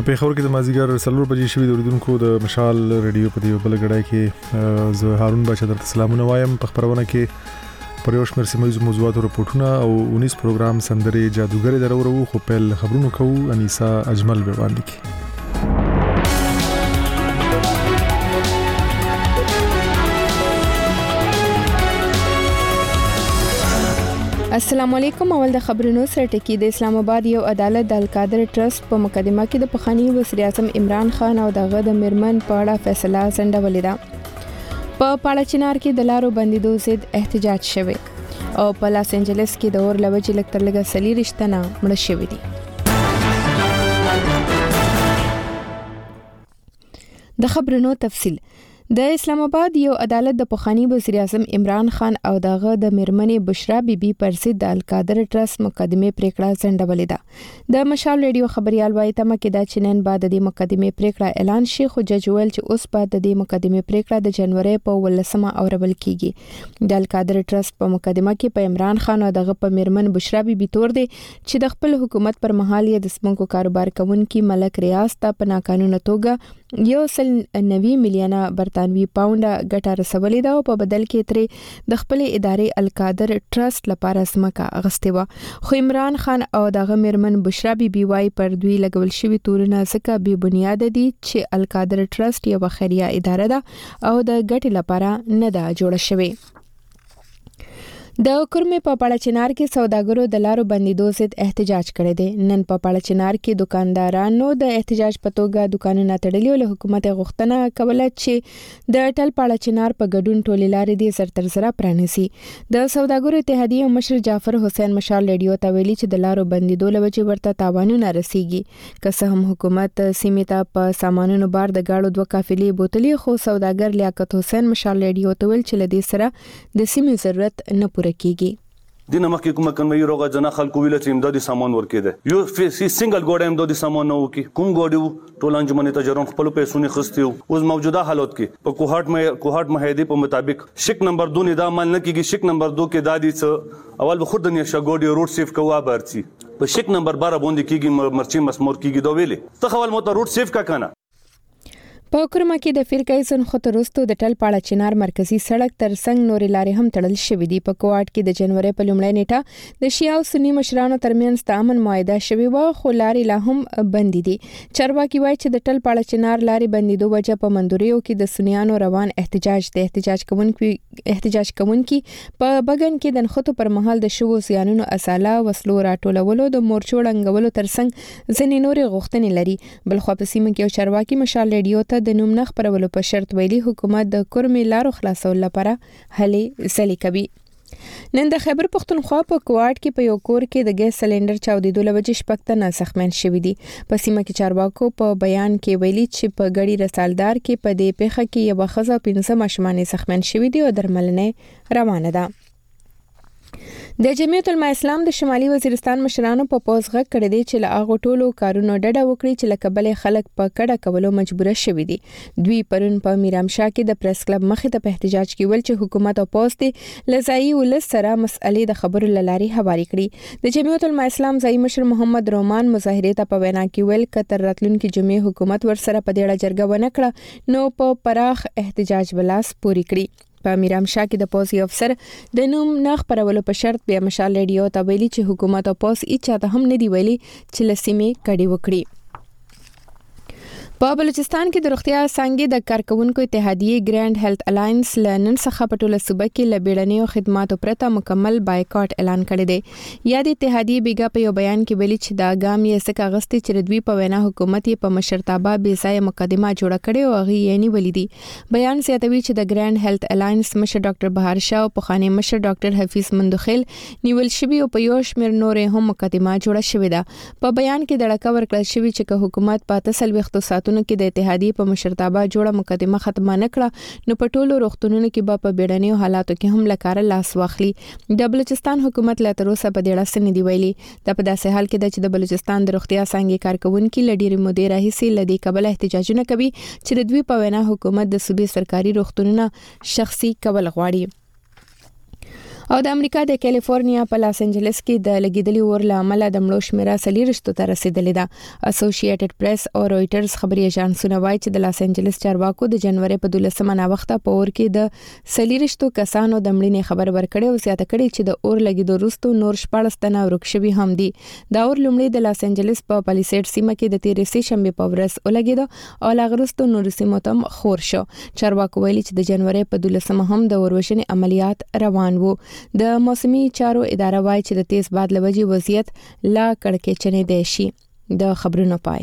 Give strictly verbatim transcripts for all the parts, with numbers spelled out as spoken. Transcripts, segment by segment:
په خبر کې د مازیګر سلور بجې شوې د اوریدونکو د مشال ریډیو په دی بل غړای کې زه هارون بچا درته سلامونه وایم په خبرونه کې پر یو شمېر سیمه موضوعات او رپورټونه او انیس پروګرام سندري جادوګر درورو خو په خبرونو کوو انیسا اجمل به باندې کی. السلام علیکم. اول د خبرونو سره ټکی د اسلام آباد یو عدالت د القادر ټرست په مقدمه کې د پخوانی وزیر اعظم عمران خان او دغه د میرمن په اړه فیصله ځنډولې ده. په پاړچنار کې د لارو بندیدو ضد احتجاج شوی او په لاس انجلس کې د اور لوجې لکتر لګه سلی رښتنه مړ شوی دي. د خبرونو تفصیل. د اسلام آباد یو عدالت د پخوانی وزیر اعظم عمران خان او دغه د میرمنې بشرا بیبي پر ضد د القادر ټرست مقدمه پریکړه ځنډولې ده. د مشال ریډیو خبريال وایي تمه کې دا چنن بعد د مقدمه پریکړه اعلان شي خو جج ویل چې اوس بعد د مقدمه پریکړه د جنوري په ولسمه اورول کیږي. د القادر ټرست په مقدمه کې په عمران خان او دغه په میرمن بشرا بیبي تور دي چې د خپل حکومت پر مهال یې د سمونکو کاروبار کوونکي ملک ریاض ته په ناقانونه توګه یو سل نوي میلیونه برتانوي پاونډه ګټه رسولې ده او په بدل کې ترې د خپل ادارې القادر ټرست لپاره سمکا اغستې و. خو عمران خان او دغه میرمن بشرا بیبي وايي پر دوی لګول شوی تورونه ځکه بې بنیاد دي چې القادر ټرست یو خیریه اداره ده او د ګټې لپاره نه ده جوړه شوې. د کورمې په پاړچنار کې سوداګرو د لارو بندیدو ضد احتجاج کړی دی. نن په پاړچنار کې دکاندارانو د احتجاج په توګه دکانونه تړلي او له حکومت غوښتنه کوله چې د ټل پاړچنار په ګډون ټولې لارې دې زر تر زر پرانیسي. د سوداګرو اتحادیه مشر جعفر حسین مشال ریډیو ته ویلي چې د لارو بندیدو لوجې ورته تاوانونه رسیږي. که څه هم حکومت سیمې ته په سامانونو بار د گاډو دوه قافلې بوتلې خو سوداګر لیاقت حسین مشال ریډیو ته ویل چې لدې سره د سیمې ضرورت نه پوره کیږي. دینه مخکې کومه کنوي روغه جنا خلکو ویل چې امدادي سامان ورکېده یو فی سنگل ګوډه امدادي سامان نه وکي کوم ګوډو ټول انجمنې ته جرون خپل پیسې نه خستي اوس موجوده حالت کې په کوهات مې کوهات معاهده په مطابق شک نمبر دو نه دا عمل نه کیږي. شک نمبر دو کې دادی څه اول به خود د نشه ګوډي روډ سیف کوه برسي په شک نمبر بارہ باندې کیږي مرچي مسمور کیږي دا ویلې ته خپل مو ته روډ سیف کا کنه. په کورما کې د فرقې سن خطرستو د ټل پاړچنار مرکزی سړک تر څنګ نورې لارې هم تړل شوې دي. په کوټ کې د جنوري په لومړۍ نیټه د شیعه او سنی مشرانو ترمنځ تامن معاهده شوی و خو لارې لا هم بند دي. چارواکي وایي چې د ټل پاړچنار لارې بندیدو وجه په مندوریو کې د سنیانو روان احتجاج د احتجاج کوونکي احتجاج کوونکي په بګن کې د نخښتو پر مهال د شوو زیانونو اصاله وسلو راټولولو د مورچو ړنګولو ترڅنګ ځینې نورې غوښتنې لري. بل خو په سیمه کې یو چارواکي مشال ریډیو ته د نوم نه خبرولو په شرط ویلي حکومت د کورمې لارو خلاصول لپاره هلې ځلې کوي. نن د خیبر پختونخوا په کوټ کې په یو کور کې د ګیس سلندر چاودیدو لوجې شپږ تنه زخمیان شوي دي. په سیمه کې چارواکو په بیان کې ویلي چې په ګړی رسالدار کې په دې پیښه کې یو ښځه پنځه ماشومان زخمیان شوي دي او درملنه روانه ده. د جمعیت العلماء اسلام د شمالي وزیرستان مشرانو په پوز غږ کړی دی چې له هغه ټولو کارونو ډډه وکړي چې لکه بلې خلک په کډه کولو مجبور شوي دي. دوی پرون په میرامشاه کې د پریس کلب مخې ته په احتجاج کې ویل چې حکومت او پوز دې لزایي ولس سره مسئلې د خبرو لاري هواري کړي. د جمعیت العلماء اسلام ځای مشر محمد رومان مظاهره ته په وینا کې ویل کتر راتلونکي جمعې حکومت ورسره په ډېره جرګه ونه کړه نو په پراخ احتجاج بلاس پوری کړي. په میرامشاه کې د پوز افسر د نوم نه خبرولو په شرط بیا مشال ریډیو ته ویلي چې حکومت او پوز هیڅ ته هم نه دی ویلي چې لسیمه کډي وکړي. په بلوچستان کې د روغتیا څنګه د کارکونکو اتحادیه ګرانډ هیلث الاینس لنن څخه په ټوله صوبه کې لبیړنیو خدماتو پرته مکمل بایکاټ اعلان کړی دی. یا د اتحادیه بیګا په یو بیان کې ویلي چې دا ګام یې څخه غستې چې دوی په وینا حکومت یې په مشرتابه بې ځای مقدمه جوړه کړې او هغه یې نیولې دي. بیان زیاتوي چې د ګرانډ هیلث الاینس مشر ډاکټر بهار شاه او پخوانی مشر ډاکټر حفیظ مندخیل نیول شوی او په یو شمېر نورې هم مقدمه جوړه شوې ده. په بیان کې د ډاکټر ورکړل شوی چې حکومت په تسل وختو ساتونو کې د اتحادیه په مشرتابه جوړه مقدمه ختمه نه کړه نو په ټولو روغتونونو کې به په بیړنیو حالاتو کې هم لکاره لاس واخلي. د بلوچستان حکومت لا تر اوسه په دې اړه څه نه دی ویلي. دا په داسې حال کې ده چې د بلوچستان د روغتیا څنګه کارکونکو لډيري مودې راهیسي لدی کبل احتجاجونه کوي چې د دوی په وینا حکومت د صوبې سرکاري روغتونونو شخصي کول غواړي. او د امریکا د کیلیفورنیا په لاس انجلس کې د لګیدلي اور له امله د مړو شمیره سلیرشتو ته رسیدلې ده. اسوسییټډ پریس او رويټرز خبري اژانسونه وایي چې د لاس انجلس چارواکو د جنوري په دولسمه نا وخته په اور کې د سلیرشتو کسانو د مړینې خبر ورکړې او زیاته کړې چې د اور لګیدو وروسته نور شپږ تنه ورک شوي هم دي. دا اور لومړی د لاس انجلس په پالیسیډ سیمه کې د تیرې سه شنبه په ورځ ولګیدو او لا غرستو نور سیمو ته خور شو. چارواکو ویلي چې د جنوري په دولسمه هم د اوروشنې عملیات روان وو. د موسمي چارو اداره وايي چې د تیز باد لوجي وضعیت لا کړکېچنې دی شي. د خبرونو پای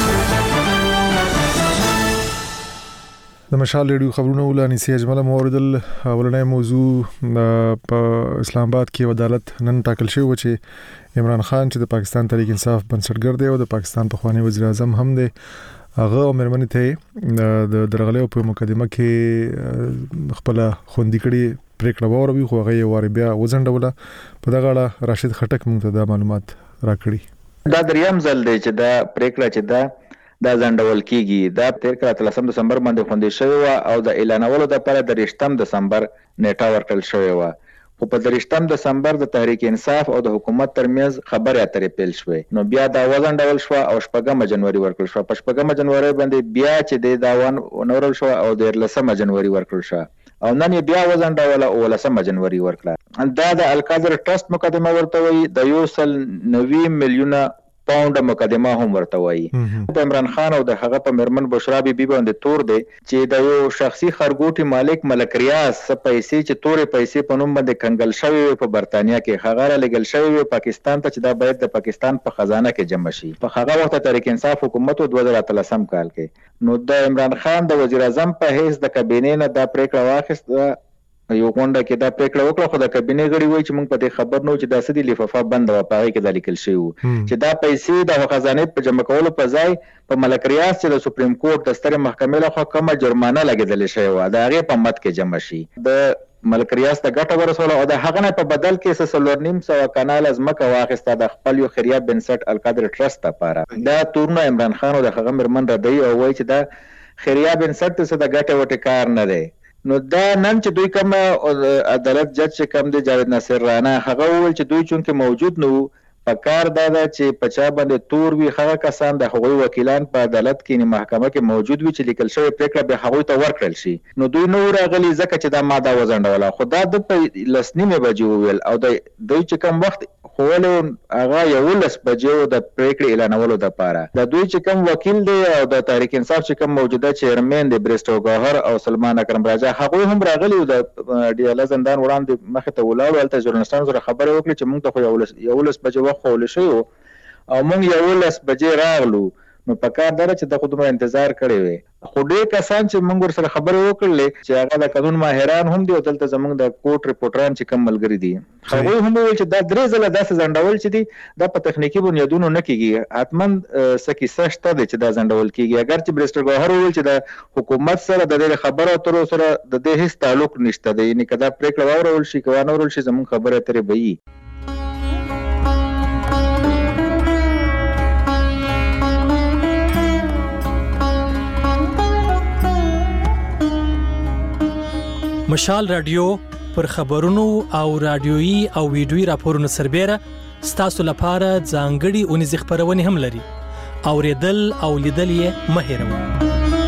د مشال ریډیو خبرونه ولانی سي اجمل موردل ولنې موضوع په اسلام آباد کې عدالت نن ټاکل شوی و چې عمران خان چې د پاکستان تحریک انصاف بنسټګر دی او د پاکستان پخوانی وزیر اعظم هم دی هغه عمرمنې ته د درغلې په مقدمه کې خپل خوندې کړي پریکړه وروي خو هغه واره بیا وزنډوله په دغه اړه راشد خټک موږ ته د معلومات راکړي. دا دریم ځل دی چې دا پریکړه چې دا د ځنډول کیږي. دا پریکړه تلسم دسمبر باندې خوندې شوی و او د اعلانولو لپاره د رښتم دسمبر نیټه ورکړل شوی و. خو په رښتم دسمبر د تحریک انصاف او د حکومت ترمنځ خبرې اترې پیل شوې. نو بیا دا وزنډول شو او شپږمه جنوري ورکړل شو. په شپږمه جنوري باندې بیا چې د داون نورل شو او د لسمه جنوري ورکړل شو او نن بیا وزنډول او لسمه جنوري ورکړه. دا د القادر ټرست مقدمه ورته وي د یو سل نوي میلیونه پاونډ مقدمه هم ورته وي. د عمران خان او د هغه په مرمن بشرا بي بي باندې تور دی چې د یو شخصي خرګوټي مالک ملک ریاض څخه پیسې چې تورې پیسې په نوم باندې کنګل شوی په برتانیا کې هغه را لګل شوی پاکستان ته چې دا باید د پاکستان په خزانه کې جمع شي. په هغه وخت تحریک انصاف حکومت دوه زره اتلسم کال کې نو د عمران خان د وزیر اعظم په حیث د کابینې نه دا پریکړه واخیسته. یو غونډه کې دا پریکړه وکړه خو د کابینې غړي وایي چې موږ په دې خبر نو چې دا سدي لفافه بند و پاره کې د لیکل شوی چې دا پیسې د خزانه په جمع کولو په ځای په ملک ریاض چې د سپریم کورټ د ستر محکمې له خوا کومه جرمانه لګیدل شوی و دا هغه په مت کې جمع شي. د ملک ریاض ته ګټه ورسوله او د هغه نه په بدل کې سلور نیم سو کانال از مکه واخیسته د خپل یو خیریه بنسټ القادر ټرست لپاره. دا تورنه عمران خان او د هغه مرمن ردی او وایي چې دا خیریه بنسټ څه د ګټه وټ کار نه دی. نو دا نن چې دوی کوم عدالت جج چې کوم دی جاوید ناصر رانا هغه وویل چې دوی چونکه موجود نو په کار دا ده چې په چا باندې تور وي هغه کسان د هغوی وکیلان په عدالت کې محکمه کې موجود وي چې لیکل شوی پریکړه به هغوی ته ورکړل شي. نو دوی نو راغلي ځکه چې دا ماده وزنډوله خو دا د په لسنیمه بجې وویل او د دوی چې کوم وخت خوله هغه یو لس بجې د پریکړې اعلانولو لپاره د دوی چې کوم وکیل دی او د تحریک انصاف چې کوم موجوده چیرمن دی بریسټو ګوهر او سلمان اکرم راجا هغه هم راغلي د ډي ال زندان وړاندې مخ ته ولاړ ولته ژورنالستانو سره خبرې وکړي چې موږ ته یو لس یو لس بجې وخت خول شو او موږ یو لس بجې راغلو. نو په کار دره چې د خودمو انتظار کړی وي خو ډېر کسان چې موږ ور سره خبرې وکړلې چې هغه د قانون ماهران هم دي او دلته زموږ د کوټ ریپورټران چې کم ملګری دي هغه هم ویل چې دا درې ځله داسې ځنډول چې دي دا په تخنیکی بنیادونو نه کیږي حتمن سکی سشته دي چې دا ځنډول کیږي. اگر چې بریسټر ګوهر ویل چې د حکومت سره د دې خبرو تر سره د دې هیڅ تعلق نشته دی یعنی کدا پریکړه واورول شي کوانه ورول شي زموږ خبره ترې وي. مشال رادیو پر خبرونو او رادیويي او ویډیويي راپورونو سربېره ستاسو لپاره ځانګړي اونیز خبرونه هم لري. اوریدل او لیدل یې مه هېروئ.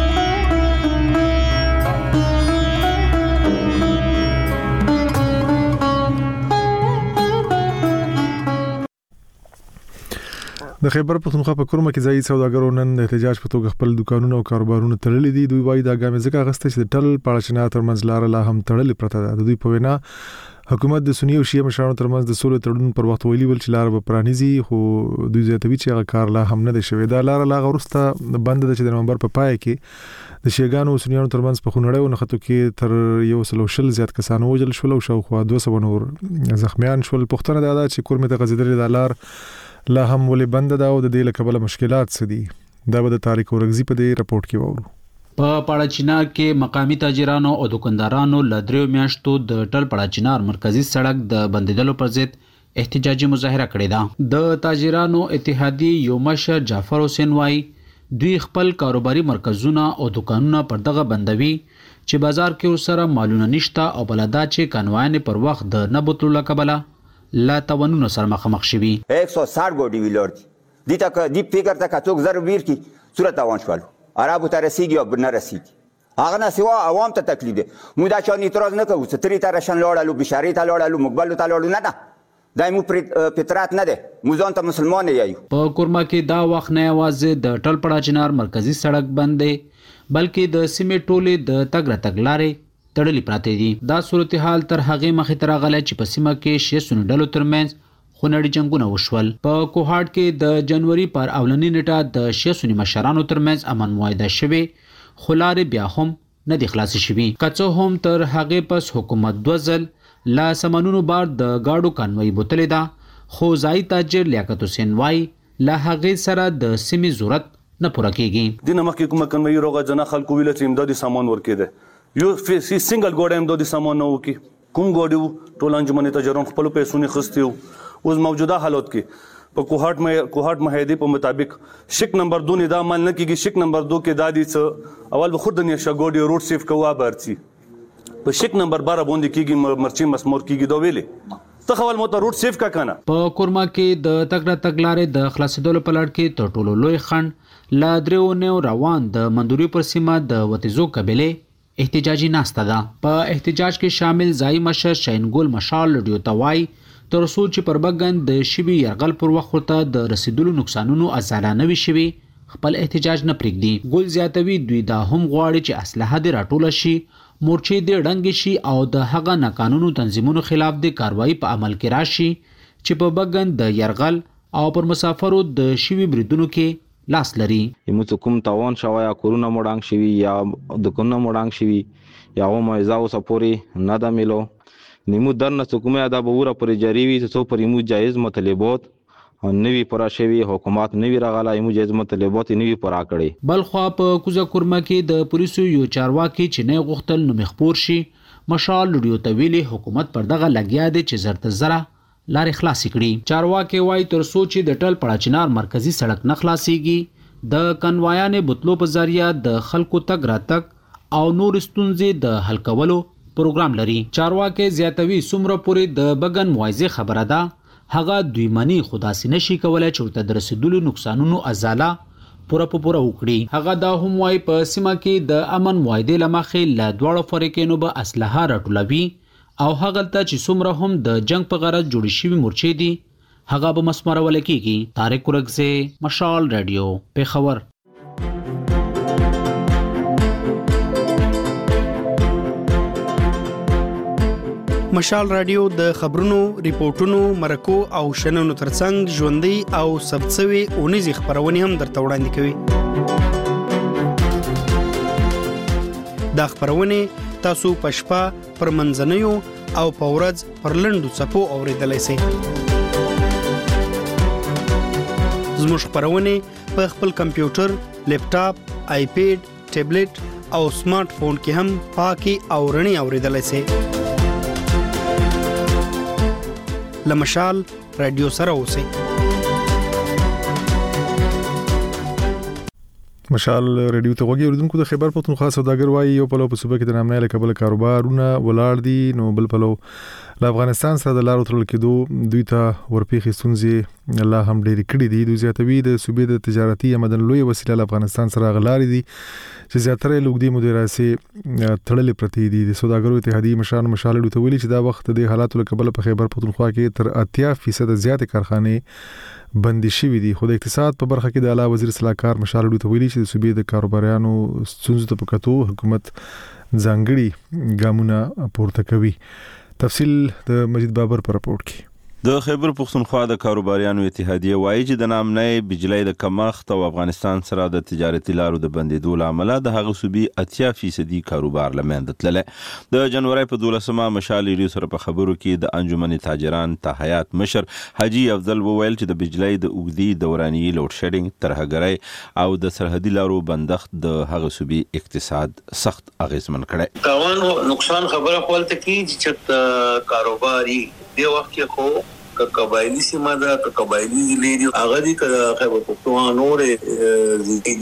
د خیبر پختونخوا په کورمه کې ځای سوداګرو نن د احتجاج په توګه خپل دکانونه او کاروبارونه تړلي دي. دوی وایي دا ګامې ځکه غسته چې د ټل پاړچنا ترمنځ لار لا هم تړلې پرته ده. دوی په وینا حکومت د سنی او شیعه مشرانو ترمنځ د سولې تړون پر وخت ویلي ول چې لار به پرانیزي خو دوی زیاتوي چې هغه کار لا هم نه دی شوی. دا لار لا غورسته بند ده چې د نومبر په پای کې د شیعاګانو او سنیانو ترمنځ په خونړیو نښتو کې تر یو سل شل زیات کسان وژل شول او شاوخوا دوه سوه نور زخمیان شول. پښتنه دا ده چې کورمه ته غزیدلې د لار لا هم ولې بند ده او د دې لکبله مشکلات څه دي. دا به د تاریخ ورغزي په دې راپورټ کې وورو. په پاړچینا کې مقامی تاجرانو او دکاندارانو ل دریو میاشتو د ټل پاړچینار مرکزی سړک د بندیدلو پر ضد احتجاجي مظاهره کړې ده. د تاجرانو اتحادیې یو مشر جعفر حسین وايي دوی خپل کاروباري مرکزونه او دکانونه پر دغه بندوي چې بازار کې سره مالونه نشته او بلدا چې کنوایان پر وخت د نبوتلو لکبله لا توانونو سره مخامخ شوي. एक सौ साठ ګوډي ویلور دي دي تا دی فکر ته کڅوک زر ویر کی صورت توان شوالو عربو ته رسیږي او بنه رسیږي هغه نه سوا عوام ته تکلیف دي مو دا چا اعتراض نه کوو ستري ته رشن لوړالو بشاری ته لوړالو مقبل ته لوړالو نه نه دایمو فطرت نه ده موزان ته مسلمان یایو. په کورما کې دا وخت نه یوازې د ټلپړه چنار مرکزی سړک بندې بلکې د سیمې ټولې د تګ راتګ لارې تړلې پراته دي. دا صورتحال تر هغه مخې ته راغلی چې په سیمه کې شیعه سني ډلو ترمنځ خونړي جنگونه وشول. په کوهاټ کې د جنوري پر اولنۍ نیټه د شیعه سني مشرانو ترمنځ امن معاهده شوې خو لارې بیا هم نه دي خلاصې شوي. که څه هم تر هغې پس حکومت دوه ځل لا سمنونو بار د گاډو کانوي بوتلې ده خو ځایي تاجر لیاقت حسین وایي له هغې سره د سیمې ضرورت نه پوره کیږي. دینه مخکې کومه کنوي روغه جنا خلکو ویل چې امدادي سامان ورکېده یو سی سنگل ګوډه امدادي سامان نه وکي کوم ګوډي ټول انجمنې تجربه خپل پیسو نه خستي اوس موجوده حالت کې په کوهاټ مې کوهاټ معاهده په مطابق شک نمبر دو نه دا عمل نه کیږي. شک نمبر دو کې دادی څه اول به خود د نشه ګوډي روډ سیف کوه برچی په شک نمبر بارہ باندې کیږي مرچی مسمور کیږي دا ویلې ته خپل موټر روډ سیف کا کنه. په کورما کې د تګ را تګ لارې د خلاصېدلو په لړ کې تر ټولو لوی خنډ لا دریو نو روان د مندوري پر سیمه د وتیزو قبيله احتجاجي ناسته ده. په احتجاج کې شامل ځای مشر شاینګول مشال لډیو توای تر څو چې پر بګن د شبي يرغل پر وخت ته د رسیدلو نقصانونو ازالانه وي شوي خپل احتجاج نه پرېږدي. ګل زیاتوي دوی دا هم غواړي چې اسلحه دې راټوله شي مورچې دې ډنګ شي او د هغه ناقانونو تنظیمونو خلاف د کاروایی په عمل کې راشي چې په بګن د يرغل او پر مسافرو د شوي بریدونو کې لاس لري. یمو کوم تاوان شوی یا کورونا مړانګ شوی یا د کورونا مړانګ شوی یا و مایزاو سپوري نه دا ملو نیمو درنه حکومت دا بوره پر جاری وي څو پر یمو جایز مطالبات نوی پورا شوی حکومت نوی راغلا یمو جایز مطالبات نوی پورا کړي. بل خو په کوزه کورما کې د پولیسو یو چارواکي چې نه غوښتل نو مخبور شي مشال لډیو تویلي حکومت پر دغه لګیا دي چې زرت زره لارې خلاص کړي. چارواکي وای تر سوچ د ټل پړه چنار مرکزی سړک نه خلاصيږي د کنوایانې بوتلو په ذریعہ د خلکو تګ راتګ او نور ستونزې د حل کولو پروګرام لري. چارواکي زیاتوي سمره پورې د بګن موایزه خبره ده هغه دوی منی خدا سي نشي کولای چې ورته درسیدلو نقصانونو ازاله پوره پوره وکړي. هغه دا هم وايي په سیمه کې د امن معاهده لمخې لا دواړو فریقینو به اسلحه راټولوي او هغه ته چې سمره هم د جنگ په غرض جوړ شوی مورچې دي هغه به مسمرول کیږي. طارق ورغزه مشال رادیو پیښور. مشال رادیو د خبرونو ریپورتونو مرکو او شننو ترڅنګ ژوندۍ او ثبتسوي اونیزي خبرونه هم درته وړاندې کوي. دا خبرونه تاسو په شپه پر منځنیو او په ورځ پر لنډو څپو اوریدلای شئ. زموږ خبرونه په خپل کمپیوټر، لیپټاپ، آیپیډ، ټابلیټ او سمارټ فون کې هم پاکي او رڼي اوریدلای شئ. لمشال رادیو سره اوسئ. مشال رادیو ته وګورئ اوریدونکو د خبر پښتونخوا سوداګر وایي یو په لو په صوبه کې د نامنه له کبل کاروبارونه ولاړ دي نو بل په لو له افغانستان سره د لارو ترل کېدو دوی ته ورپېخي ستونزې الله هم ډېری کړي دي. دوی زیاتوي د صوبې د تجارتي آمدن لوی وسیله له افغانستان سره غلاري دي چې زیاتره لوګدي مدیراسي تړلې پرتی دي. د سوداګرو اتحادیې مشران مشال لوي ته ویلي چې دا وخت د حالاتو له کبل په خیبر پښتونخوا کې تر اتیا فیصد زیاتې کارخانې بندي شوې دي. خو د اقتصاد په برخه کې د اعلی وزیر صلاحکار مشال لوي ته ویلي چې د صوبې د کاروباریانو ستونزو ته پکاتو حکومت ځانګړي ګامونه پورته کوي. تفصیل د مجید بابر پر راپورټ کې. د خیبر پښتونخوا د کاروباریانو اتحادیه وایي چې د نامنې بجلی د کمښت او افغانستان سره د تجارتي لارو د بندیدو لامل د هغه صوبې اتیا فیصدي کاروبار لمنځه تللی. د جنوري په دولسمه مشال ریډیو سره په خبرو کې د انجمن تاجران تحیات مشر حاجی افضل وویل چې د بجلی د اوږدي دوراني لوډ شیډینګ ترهګرۍ او د سرحدي لارو بندښت د هغه صوبې اقتصاد سخت اغیزمن کړی. تاوان نقصان خبره خپل ته کې چې کاروباري دی وخت کې خو قبایلی سیمه ده که قبایلی ضلع دي هغه دي که خیبر پښتونخوا نورې ضلع دي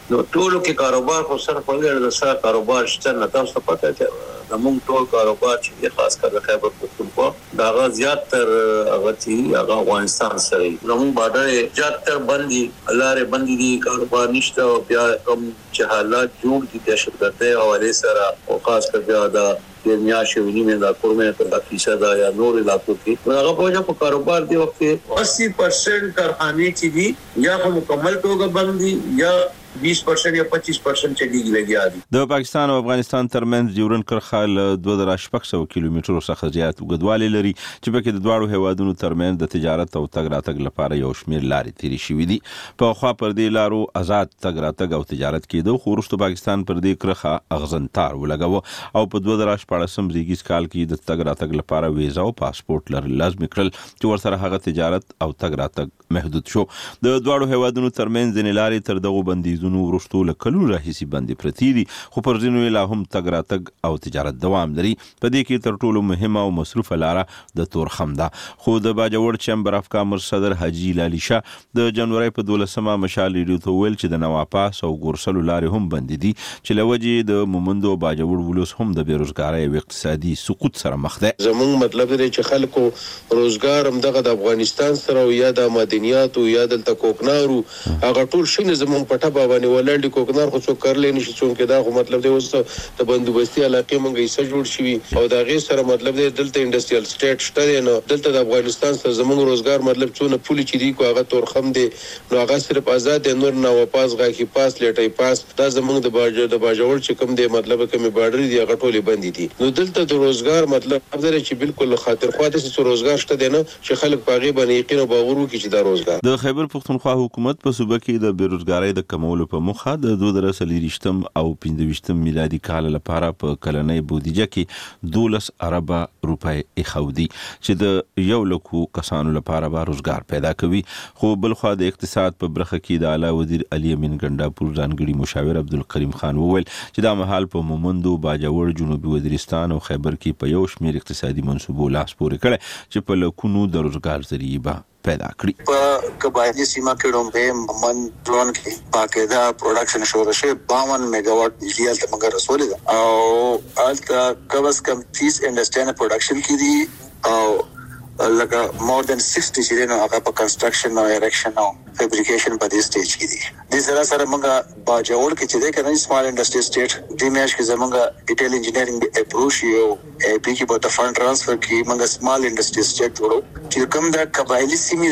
نو ټولو کې کاروبار خو سره په لږ د سره کاروبار شته نه تاسو پته ده د موږ ټول کاروبار چې خاص کر خیبر پختونخوا دا غا زیات تر هغه چې هغه افغانستان سره نو موږ باندې زیات تر باندې الله ر باندې دي کاروبار نشته او بیا کوم چې حالات جوړ دي د شرکتې حواله سره او خاص کر بیا دا د میاشتې ونی دا کورمه ته فیصد یا نور علاقو کې هغه په جوړ کاروبار دی وخت اسی پرسنٹ کارخانه چې دي یا په مکمل توګه باندې یا बीस परसेंट या पच्चीस परसेंट چلیږي لګیا دي د پاکستان او افغانستان ترمنځ ډیورن کرښه له دوه زره شپږ سوه کیلومترو څخه زیات اوږدوالی لري چې پکې د دواړو هیوادونو ترمنځ د تجارت او تګ راتګ لپاره یو شمېر لارې تیرې شوې دي په خوا پر دې لارو آزاد تګ راتګ او تجارت کېده خو وروسته پاکستان پر دې کرښه اغزنتار ولګاوه او په دوه زره شپاړسم زیږیز کال کې د تګ راتګ لپاره ویزا او پاسپورت لرل لازم کړل چې ورسره هغه تجارت او تګ راتګ محدود شو د دواړو هیوادونو ترمنځ ځینې لارې تر دغو بندیزونو وروسته له کلونو راهیسې بندې پرتې دي خو پر ځینو یې لا هم تګ راتګ او تجارت دوام لري په دې کې تر ټولو مهمه او مصروفه لاره د تورخم ده خو د باجوړ چیمبر اف کامرس صدر حاجي لالی شاه د جنوري په دولسمه مشال ریډیو ته ویل چې د نواپاس او ګورسلو لارې هم بندې دي چې له وجې د مومندو باجوړ ولوس هم د بیروزګارۍ او اقتصادي سقوط سره مخ ده زموږ مطلب دی چې خلکو روزګار هم دغه د افغانستان سره یا د مدنیات او یا دلته کوکنارو هغه ټول شنه زموږ پټه باندې ولړ کوکنار خو څوک کړل نشي څونکه دا خو مطلب دی اوس د بندوبستي علاقې مونږ یې سره جوړ شي او دا غي سره مطلب دی دلته انډستریال سټیټ شته نو دلته د افغانستان سره زموږ روزګار مطلب څونه پولی چې دی کو هغه تورخم دی نو هغه صرف آزاد دی نور نه واپس غاخي پاس لټي پاس دا زموږ د باج د باجوړ چې کوم دی مطلب کومي بارډر دی هغه ټولې بندي دي نو دلته د روزګار مطلب دی چې بالکل خاطر خوا د څه روزګار شته دی نه چې خلک پاغي باندې یقین او باور وکړي چې دا روزګار د خیبر پختونخوا حکومت په صوبه کې د بیروزګارۍ د کمولو په مخه د دوه زره څلوېښتم او پنځه ویشتم میلادي کال لپاره په کلنۍ بودیجه کې دولس اربه روپۍ ایښودي چې د یو لکو کسانو لپاره به روزګار پیدا کوي خو بلخوا د اقتصاد په برخه کې د اعلی وزیر علي امین ګنډاپور ځانګړي مشاور عبدالکریم خان وویل چې دا مهال په مومندو باجوړ جنوبي وزیرستان او خیبر کې په یو شمېر اقتصادي منصوبو لاس پورې کړی چې په لکونو د روزګار ذریعې به پیدا کړی په قبایلی سیمه کې رومبه من ډرون کې باقاعده پروډکشن شروع شوه باون میگا واټ بجلی الته موږ رسولې ده او الته کبس کم تیس انډستریال پروډکشن کې دي او لکه مور دان sixty چې نو هغه په کنسټرکشن او اریکشن او فیبریکیشن په دې سټیج کې دي د سره سره موږ باجوړ کې چې ده کنه سمال انډستری سټیټ د میاش کې زموږ ډیټیل انجینیرینګ اپروچ یو ای پی کې په فند ټرانسفر کې موږ سمال انډستری سټیټ جوړو چې کوم د قبایلی سیمې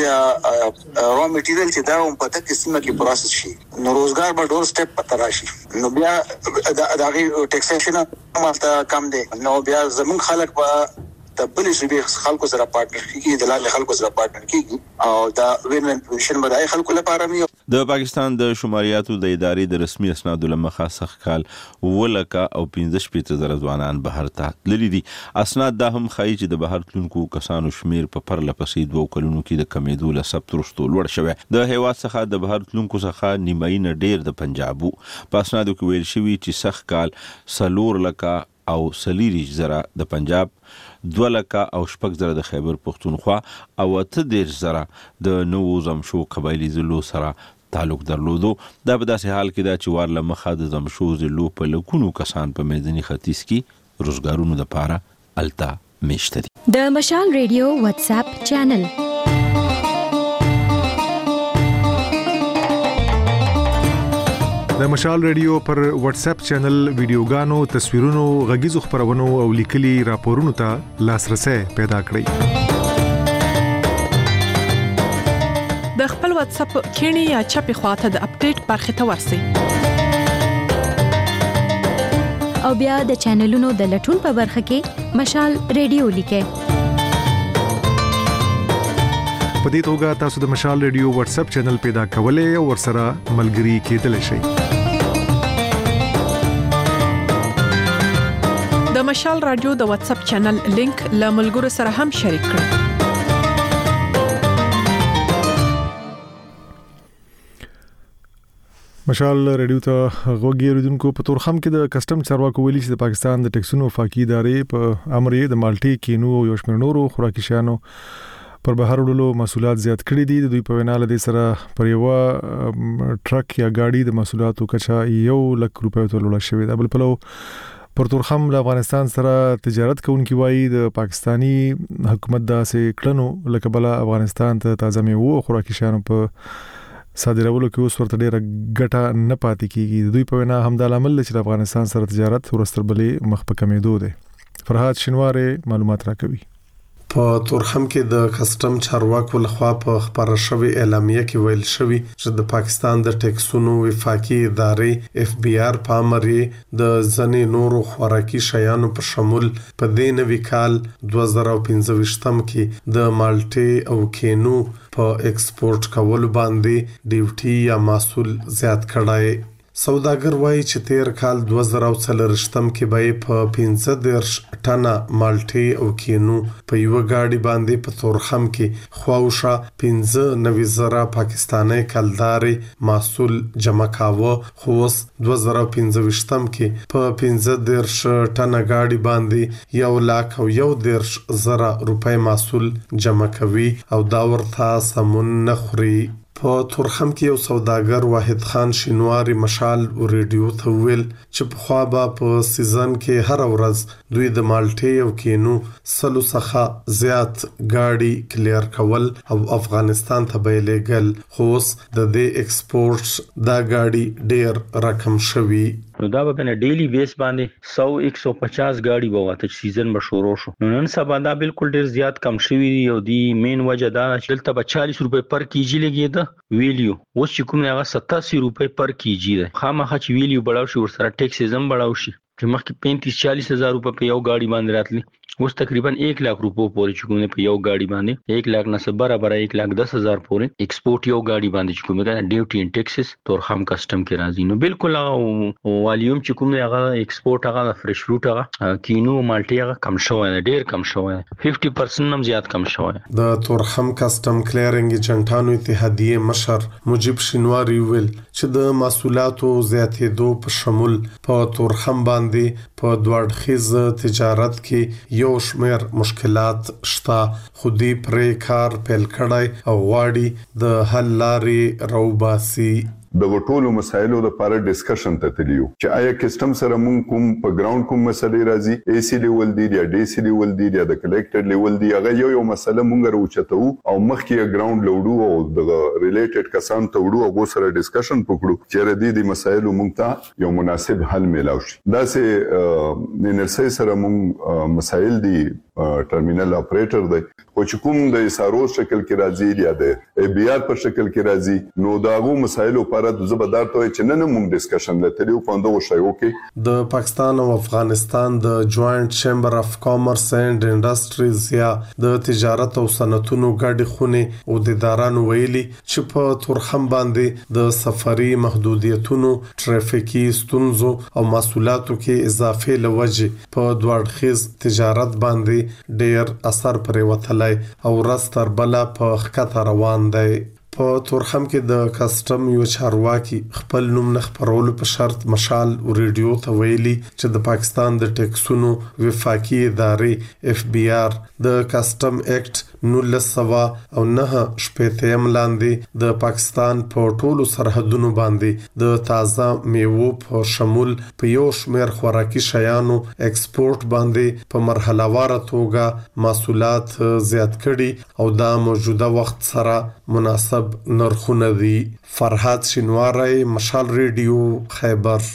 د را میټیریل چې دا هم پته کې سیمه کې پروسس شي نو روزګار به ډور سټیپ پته راشي نو بیا د هغه ټیکسیشن مالته کم دی نو بیا زموږ خلک په د بل شي خلکو سره پارتنر کیږي د لاندې خلکو سره پارتنر کیږي او دا وین وین پوزیشن بدای خلکو لپاره مې د پاکستان د شماریاتو د ادارې د رسمي اسنادو لمخه سخ کال ولکه او پنځه شپېته زره ځوانان بهر ته تللي دي اسناد دا هم ښایي چې د بهر تلونکو کسانو شمیر په پرله پسې دوه کلونو کې د کمیدو له ثبت وروسته لوړ شوی د هیواد څخه د بهر تلونکو څخه نیمایي نه ډیر د پنجابو په اسنادو کې ویل شوي چې سخ کال څلور لکه او څلېرویشت زره د پنجاب دوه لکه او شپږ زره د خیبر پختونخوا او اته دېرش زره د نوو زمشو قبایلي ضلعو سره تعلق درلودو دا په داسې حال کې دا چې وار له مخه د زمشو ضلعو په لکونو کسان په میداني ختیځ کې روزګارونو دپاره هلته میشته دي د مشال ریډیو واتس اپ چینل د مشال ریډیو پر واتس اپ چینل ویډیوګانو تصویرونو غږیزو خبرونو او لیکلي راپورونو ته لاسرسي پیدا کړئ د خپل واتس اپ کینی یا چپی خواته د اپډیټ برخه ته ورسئ او بیا د چینلونو د لټون په برخه کې مشال ریډیو لیکئ په دې توګه تاسو د مشال ریډیو واتس اپ چینل پیدا کولای او ورسره ملګري کېدلی شئ د مشال رادیو د واتس اپ چینل لینک له ملګرو سره هم شریک کړئ مشال ریډیو ته غوږی اوریدونکو په تورخم کې د کسٹم چارواکو ویلي چې د پاکستان د ټیکسونو وفاقي ادارې په امر یې د مالټي کینو او یو شمېر نورو خوراکي شیانو پر بهر وړلو مسولیت زیات کړي دي. د دوی په وینا له دې سره پر یو ټرک یا ګاډي د مسولیتو کچا یو لک روپیو ته لوړ شوی دی. بل پلو پر تورخم له افغانستان سره تجارت کوونکی وایي د پاکستانی حکومت داسې کړنو لکه بل افغانستان ته تازه میوه او خوراکي شیانو په صادرولو کې اوس ورته ډیره ګټه نه پاتې کیږي. د دوی په وینا همدا لامل چې افغانستان سره تجارت ورستربلې مخ په کمیدو دی. فرهاد شینواره معلومات راکوي. په تورخم کې د کسٹم چارواکو لخوا په خبره شوی اعلامیه کې ویل شوی چې د پاکستان د ټیکسونو وفاقي ادارې اف بی آر په امر د ځنې نورو خوراکي شیانو په شمول په دې نوي کال دوه زره پنځه ویشتم کې د مالټې او کینو په ایکسپورټ کولو باندې ډیوټي یا محصول زیات کړای. سوداګر وایي چې تیر کال دوه زره څلرویشتم کې به په پنځه دېرش ټنه مالټې او کینو په یو ګاډي باندې په تورخم کې خواوشه پنځه نوي زره پاکستاني کلداري محصول جمع کاوه. خو اوس دوه زره پنځه ویشتم کې په پنځه دېرش ټنه ګاډي باندې یو لاک او یو دېرش زره روپۍ محصول جمع کوي او دا ورته سمون نه خوري. په تورخم کې یو سوداګر واحد خان شینواری مشال او ریډیو ته ویل چې په خوا به په سیزن کې هر ورځ دوی د مالټې او کینو سلو څخه زیات گاډي کلیر کول او افغانستان ته بیلېګل. خو اوس د دې ایکسپورټ دا گاډي ډیر رقم شوی. نو دا به نه ډیلی بیس باندې سو یک سو پچاس گاډي بواته سیزن به شروع شو. نو نن سبا دا بالکل ډیر زیات کم شوی دی او دی مین وجه دا چې دلته به چالیس روپے پر کیجی لګیده ویلیو اوس چې کوم هغه ستاسي روپے پر کیجی ده. خامخا چې ویلیو بڑاو شي ورسره ټیکس زم بڑاو شي چې مخکې پینتیس چالیس هزار روپے په یو گاډي باندې راتلی اوس تقریبا एक लाख روپو پورې چې کومه په یو گاډي باندې एक लाख نه سره برابر एक लाख दस हज़ार پورې ایکسپورټ یو گاډي باندې چې کومه دا ډیوټي ان ټیکسس تورخم کسٹم کې راځي. نو بالکل هغه والیوم چې کومه هغه ایکسپورټ هغه فرش فروټ هغه کینو مالټي هغه کم شوی دی ډیر کم شوی پنځه پرسنټ هم زیات کم شوی. د تورخم کسٹم کلیرینګ ایجنټانو اتحادیه مشر مجيب شینواری ویل چې د محصولاتو زیاتېدو په شمول په تورخم باندې په دوړخیز تجارت کې یو شمیر مشکلات شته. خودي پرې کار پیل کړای او غواړي د حل لارې راوباسي. د ټولو مسایلو لپاره ډیسکشن ته تلیو چې آیا کسٹم سره مونږ کوم په ګراوند کوم مسلې راځي اي سي لیول دی یا ډي سي لیول دی یا د کلیکټډ لیول دی هغه یو یو مسله مونږ راوچتو او مخکې ګراوند لوړو او د ریلیټډ کسان ته وړو او سره ډیسکشن وکړو چې ردی د مسایلو مونږ ته یو مناسب حل میلاو شي. دا سه نرسي سره مونږ مسایل دی ټرمینل اپریټر دی او چې کوم د اسارو شکل کې راځي یا د ای بي آر په شکل کې راځي نو داغو مسایلو پر د زبردار ته چې نن موږ ډیسکشن لته یو پوندو شایو کې د پاکستان او افغانستان د جوائنٹ چیمبر اف کامرس اینڈ انډستریز یا د تجارت او صنعتونو ګډ خونه او د ادارانو ویلي چې په تورخم باندې د سفري محدودیتونو ټرافیکي ستونزو او مسؤلاتو کې اضافه لوجه په دوړخیز تجارت باندې ډیر اثر پرې وتلای او راستر بلا په خطر روان دی. په تورخم کې د کسٹم یو چارواکي خپل نوم نه خبرولو په شرط مشال او ریډیو ته ویلي چې د پاکستان د ټیکسونو وفاقي ادارې اف بی آر د کسٹم ایکټ نولس سوا او نه شپږم لاندې د پاکستان په ټولو سرحدونو باندې د تازه میوو په شمول په یو شمیر خوراکي شیانو ایکسپورټ باندې په مرحله وار توګه محصولات زیات کړي او دا موجوده وخت سره مناسب نرخونه دي. فرهاد شینواری مشال ریډیو خیبر.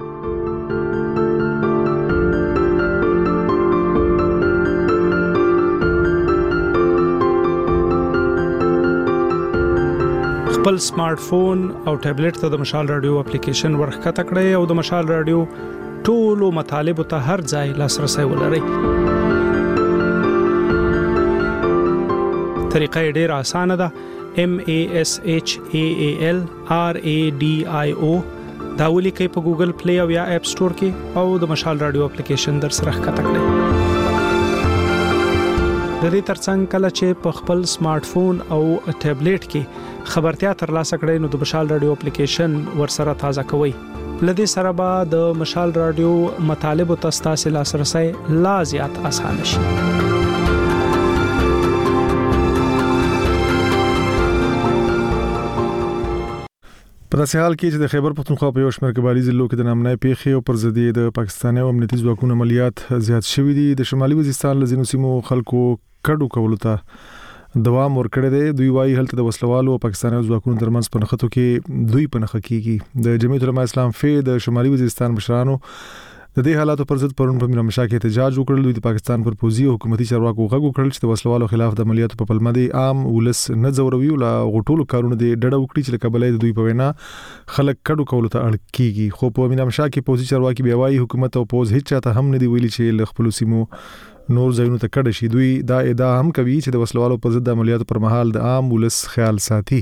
خپل سمارټ فون او ټابلیټ ته د مشال رادیو اپلیکیشن ورخته کړئ او د مشال رادیو ټولو مطالب ته هر ځای لاسرسي ولرئ. طریقه ډیره اسانه ده. M A S H A A L R A D I O دا ولیکئ په ګوګل پلی او یا اپ سٹور کې او د مشال رادیو اپلیکیشن در سره ښکته کړئ. د دې ترڅنګ کله چې په خپل سمارټ فون او ټابلیټ کې خبرتیا ترلاسه کړئ نو د مشال رادیو اپلیکیشن ورسره تازه کوئ. لدې سره به د مشال رادیو مطالب او تاسو لاسرسي لا زیات اسانه شي. په داسې حال کې چې د خیبر پختونخوا په یو شمېر قبایلي ضلعو کې د نامنای پیښې او پر ضد د پاکستاني او امنیتي ځواکونو عملیات زیات شوي دي. د شمالي وزیرستان له ځینو سیمو خلکو کډو کولو ته دوام ورکړی دی. دوی وایي هلته د وسلوالو او پاکستاني ځواکونو ترمنځ په نښتو کې دوی په نښه کیږي. د جمعیت علماء اسلام فی د شمالي وزیرستان مشرانو د دې حالاتو پر ضد پرون په میرامشا کې احتجاج وکړل. دوی د پاکستان پر پوزي او حکومتي چارواکو غږ وکړل چې د وسلوالو خلاف د عملیاتو په پلمه دي عام ولس نه ځوروي او لا غټولو کارونه دي ډډه وکړي چې کابل د دوی په وینا خلک کډو کولو ته اړ کیږي. خو په میرامشا کې پوزي چارواکي بیا وایي حکومت او پوز هیڅ چاته هم نه دی ویلي چې ل خپل سیمو نور ځایونو ته کډه شي. دوی دا ادعا هم کوي چې د وسلوالو پر ضد عملیاتو پر مهال د عام ولس خیال ساتي.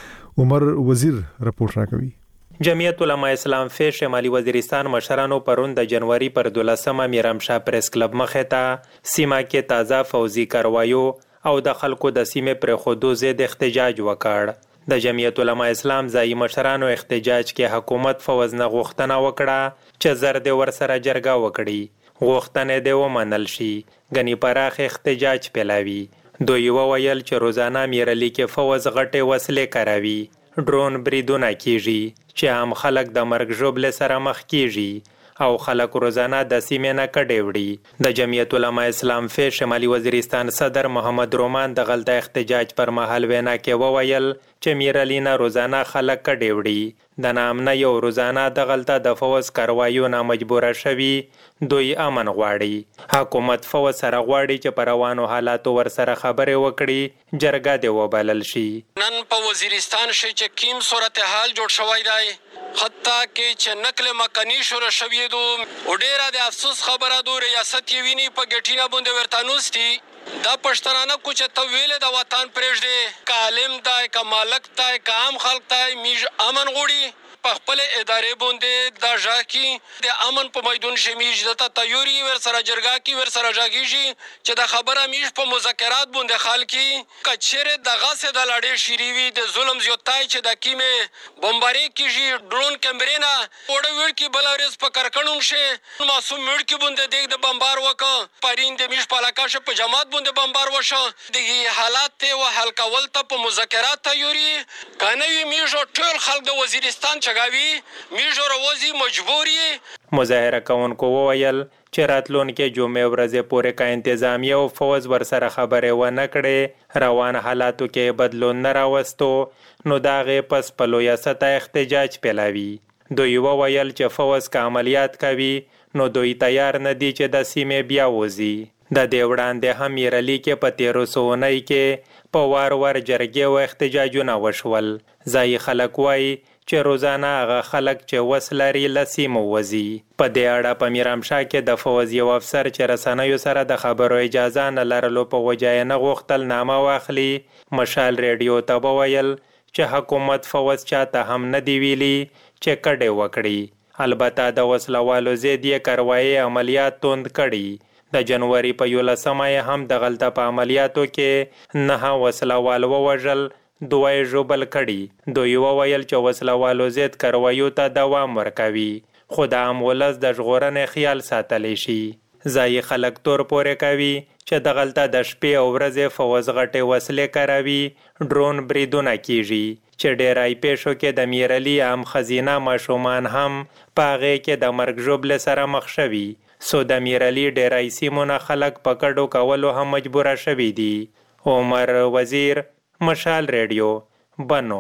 عمر وزیر رپورټ راکوي. جمعیت علماء اسلام فی شمالي وزیرستان مشرانو پرون د جنوري پر دولسمه میرامشا پریس کلب مخه ته سیمه کې تازه فوزي کاروایو او د خلکو د سیمه پر خودو زید احتجاج وکړ. د جمعیت علماء اسلام ځای مشرانو احتجاج کې حکومت فوز نه غوښتنه وکړه چې زرد ور سره جرګه وکړي. غوښتنه دی ومنل شي. غني پراخ احتجاج پیلاوي. دوی وویل چې روزانه میرلی کې فوز غټه وسلې کاروي. ډرون بریدونه کیږي چې عام خلک د مرګ ژوبل سره مخ کیږي او خلک روزانه د سیمې نه کډې وړي. د جمعیت علماء اسلام فی شمالي وزیرستان صدر محمد رومان د غلطه احتجاج پر مهال وینا کې وویل چې میرلینا روزانه خلک کډې وړي. د نامنه یو روزانه د غلطه د فوز کاروایو نه مجبوره شوي. دوی امن غواړي. حکومت فوز سره غواړي چې پر روانو حالاتو ور سره خبرې وکړي. جرګه دی وبلل شي. نن په وزیرستان شي چې کیم صورتحال جوړ شوی دی. حتی کې چې نقل مکانی شروع شوی دو او ډیره د افسوس خبره دو ریاست یې ویني په ګټینا باندې ورتانوستي دا پښتنانه کو چې ته ویل د وطن پرېږدي کالم دای کمالک دای کام خلک دای میج امن غوړي په خپل ادارې باندې د ژاکی د امن په میدان شمیج د تیوري ور سره جرګه کی ور سره ژاکیږي چې د خبره میش په مذاکرات باندې خلکی کچره دغه سه د لړې شریوي د ظلم زیاتای چې د کیمه بمباری کیږي ډرون کیمرینا وړ وړ کی بلارس په کرکنون شه معصوم وړ کی باندې د بمبار وک پرین د میش په علاقه شه په جماعت باندې بمبار وشه د حالات ته او حل کول ته په مذاکرات تیوري کنه میش ټول خلک د وزیرستان چغاوي میش وروزي مجبوري. مظاهره کوونکو وویل چې راتلونکي جمعې ورځې پورې کا انتظامیه او فوز ور سره خبرې و نه کړي روان حالاتو کې بدلون نه راوستو نو دا غي پس په لوی سطح احتجاج پیلاوي. دوی وویل چې فوز کا عملیات کوي نو دوی تیار نه دي چې د سیمې بیا وځي. د دې وړاندې هم میرلی کې په تیرو سوونۍ کې په وار وار جرګې او احتجاجونه وشول. ځای خلک وایي چې روزانه هغه خلک چې وسلري لسیمو وځي. په دې اړه په میرامشا کې د فوز یو افسر چې رسنیو سره د خبرو اجازه نه لرلو په وجه نه غوښتل نامه واخلي. مشال ریډیو ته وویل چې حکومت فوز چاته هم نه دی ویلي چې کډې وکړي. البته د وسلوالو زیدي کاروایی عملیات توند کړي. د جنوري په یولسمه هم د غلطه په عملیاتو کې نه وسلوال ووژل دوی ژوبل کړي. دوی وویل چې وسلوالو زید کاروایو ته دوام ورکوي خو د عام ولس د ژغورنې خیال ساتلی شي. ځای خلک تور پورې کوي چې د غلطه د شپې او ورځې فوز غټې وسلې کاروي. ډرون بریدونه کیږي چې ډیرای پیښو کې د میرلی عام خزینه ماشومان هم پاغه کې د مرګ ژوبل سره مخ شوي. سو د میرلی ډیرای سیمونه خلک پکړو کولو هم مجبور شوي دي. عمر وزیر مشال ریډیو بنو.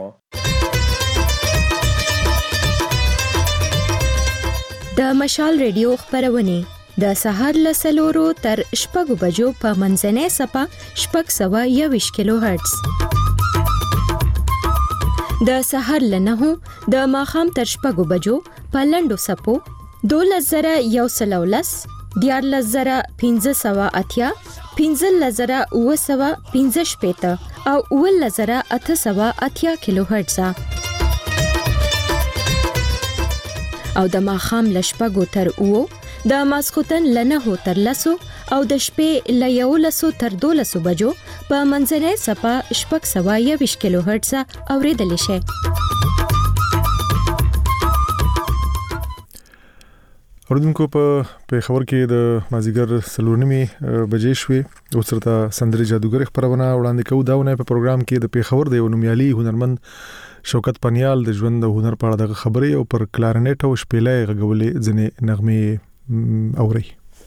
د مشال ریډیو خبرونه د سهار له سلورو تر شپږو بجو په منځنۍ سپه شپږ سوه یوویشت کیلو هرتز. د سهار له نهو د ماښام تر شپږو بجو په لنډو سپو دولس زره یو سل او لس دیارلس زره پنځه سوه اتیا پنځلس زره اوه سوه پنځه شپېته او اوولس زره اته سوه اتیا کیلو هرتز. او د ماښام له شپږو تر اوو د ماسخوتن له نهو تر لسو او د شپې له یولسو تر دولسو بجو په منځنۍ سپه شپږ سوه یوویشت کیلو هرتز اورېدلی شي. اوردونکو په پیښور کې د مازیګر سلورنیمي بجې شوې او سرته سندري جادوګر خبرونه وړاندې کوو. داونه په پروګرام کې د پیښور د یو نومیالي هنرمند شوکت پنیال د ژوند د هنر په اړه د خبرې او پر کلارنټ او شپېلې غږولې ځنې نغمې اوري.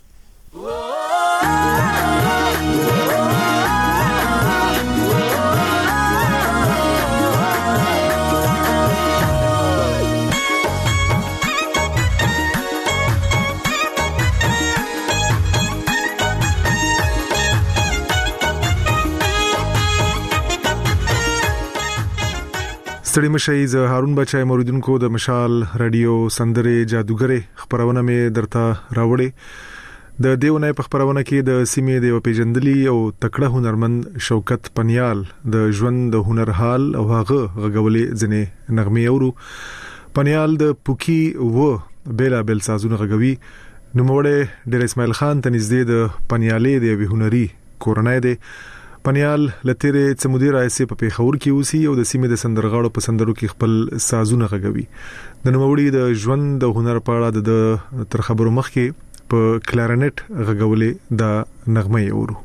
ستړي مشي ز هارون بچای موریدونکو د مشال رادیو سندره جادوګره خبرونه مې درته راوړې. د دیونه په خبرونه کې د سیمې د پیژندلي او تکړه هنرمند شوکت پنیال د ژوند د هنر حال او هغه غږولې ځنې نغمې اورو. پنیال د پوکی و بیلا بیل سازونه غږوي. نوموړی ډیر اسماعیل خان ته نږدې د پنیالې د هنري کورنۍ دی. پنیال لتیرې څمودي راځي په پیښور کې اوسي او د سیمې د سندرغاړو په سندرو کې خپل سازونه غږوي. د نوموړي د ژوند د هنر په اړه د تر خبرو مخکې په کلارنټ غږولې د نغمې اورو.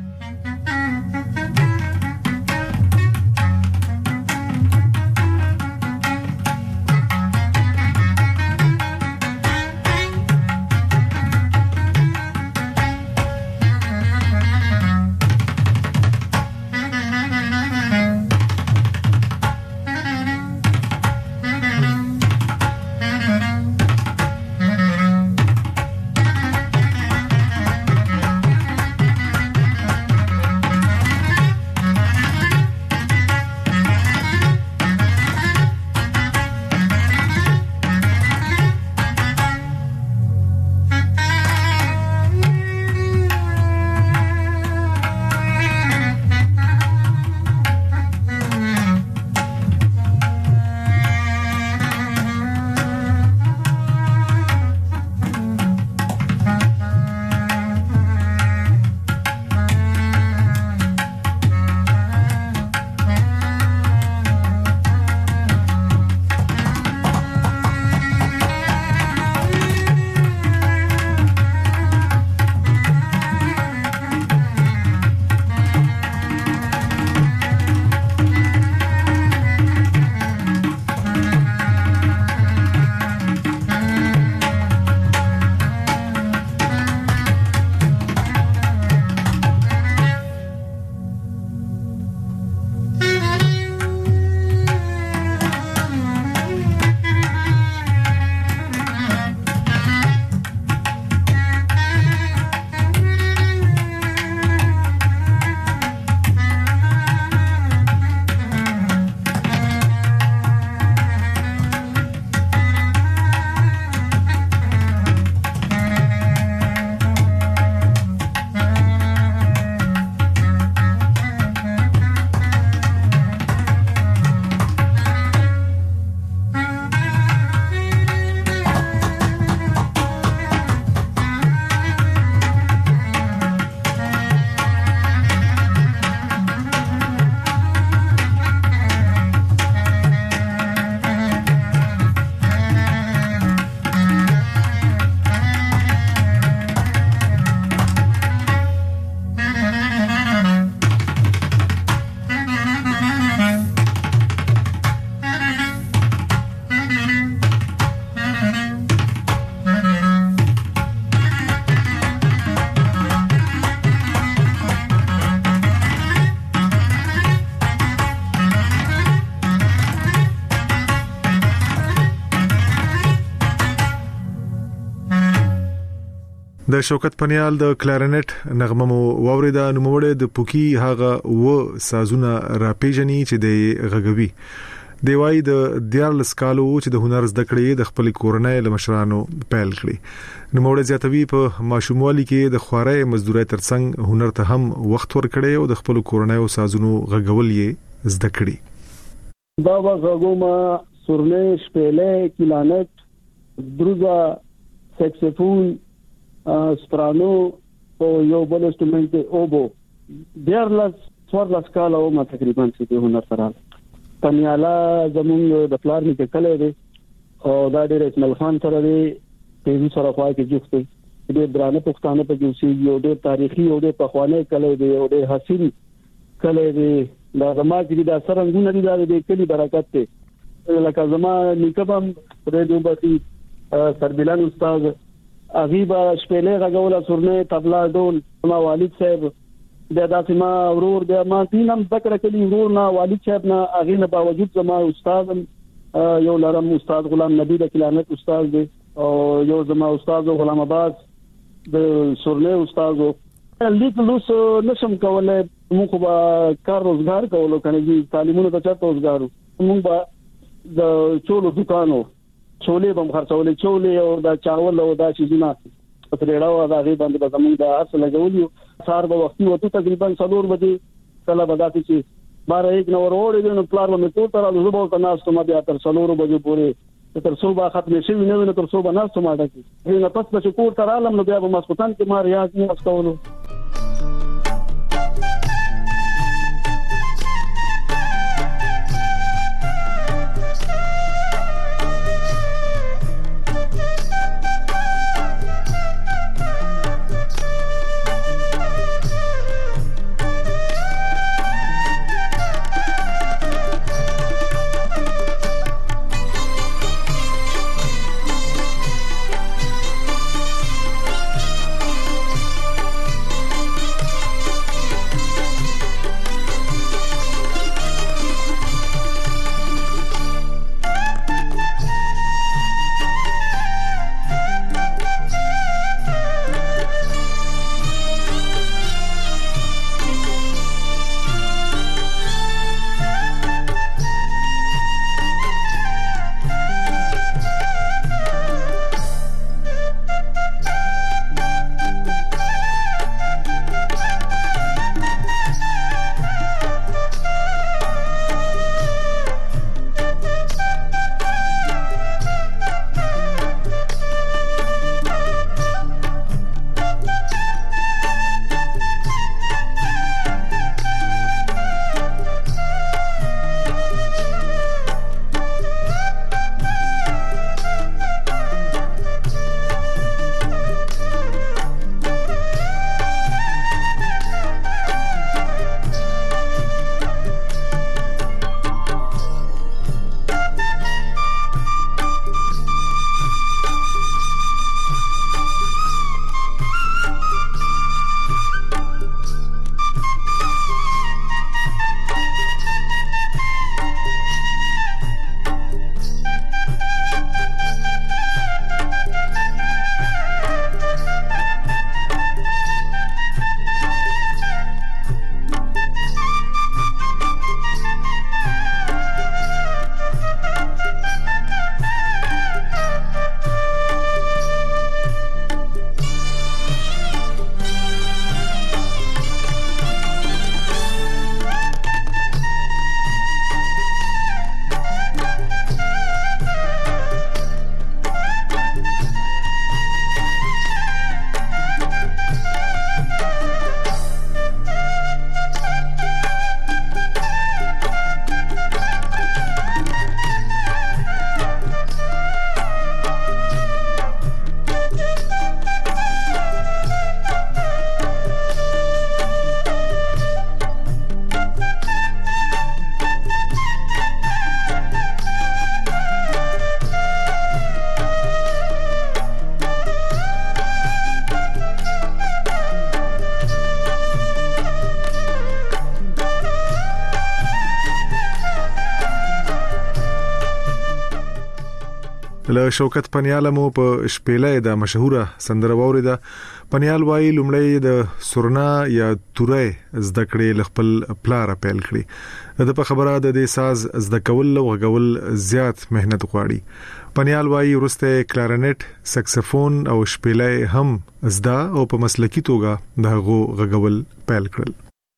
د شوکت پنیال د کلارنټ نغمه مو واوریدا. نوموړی د پوکی هغه و سازونه را پیژني چې د غږوي. دی وايي د دیارلس کالو چې د هنر زده کړې د خپل کورنۍ له مشرانو پیل کړي. نوموړی زیاتوي په ماشوموالي کې د خوارۍ مزدورۍ ترڅنګ هنر ته هم وخت ورکړي او د خپل کورنۍ او سازونو غږول یې زده کړي. دا غږوما سورنه شپېلې کلارنټ دروزا سکسفون سپرانو او یو بل انسټرومنت اوبو دیارلس څوارلس کاله او ما تقریبا چې هنر سره پنیالا زمونږ د پلار نه کله دی او دا ډېر اسماعیل خان سره دی په سره خوا کې جوړ دی ډېر درانه پښتانه په کې اوسې یو ډېر تاریخي او ډېر پخوانی کله دی او ډېر حسین کله دی دا زما چې دا سرنګونه دي دا د کلی برکت دی لکه زما نیکبم ریډیو بسی سربلان استاد اغیبا شپېلې غوړه سورنه تبلا ډول ما والد صاحب د داسې ما ورور د ما تینم ذکر کړي ورور نه والد صاحب نه اغینه باوجود زما استاد یو لرم استاد غلام نبی د کلانت استاد دی او یو زما استاد غلام آباد د سورنه استاد لیک لوس نشم کولای موږ به کار روزګار کولو کنه دي تعلیمونو ته چاته روزګارو موږ به د چولو دکانو چولې بم خرڅولې چولې او د چاول او د شیزونه په ریډاو د هغه باندې به زموږ د اصل لګولیو سار به وختي وته تقریبا څلور بجې کله به داتې چې بار یک نو وروړې نو پلار مې ټول تر له زبو ته ناس ته ما بیا تر څلور بجې پورې تر څو با ختم شي نه نو تر څو به ناس ته ما ډکې نه پس به کور تر عالم نو بیا به مسکوتان کې ما ریاض نه اسکولو له شوکت پنیال مو په شپېلې د مشهوره سندره ووریده. پنیال وایي لومړی د سورنا یا تورې زده کړې لخپل پلار پیل کړی. د په خبره د دې ساز زده کول او غول زیات مهنت غواړي. پنیال وایي ورسته کلارنټ، سکسفون او شپېلې هم زده او په مسلکی توګه دغه غول پیل کړل.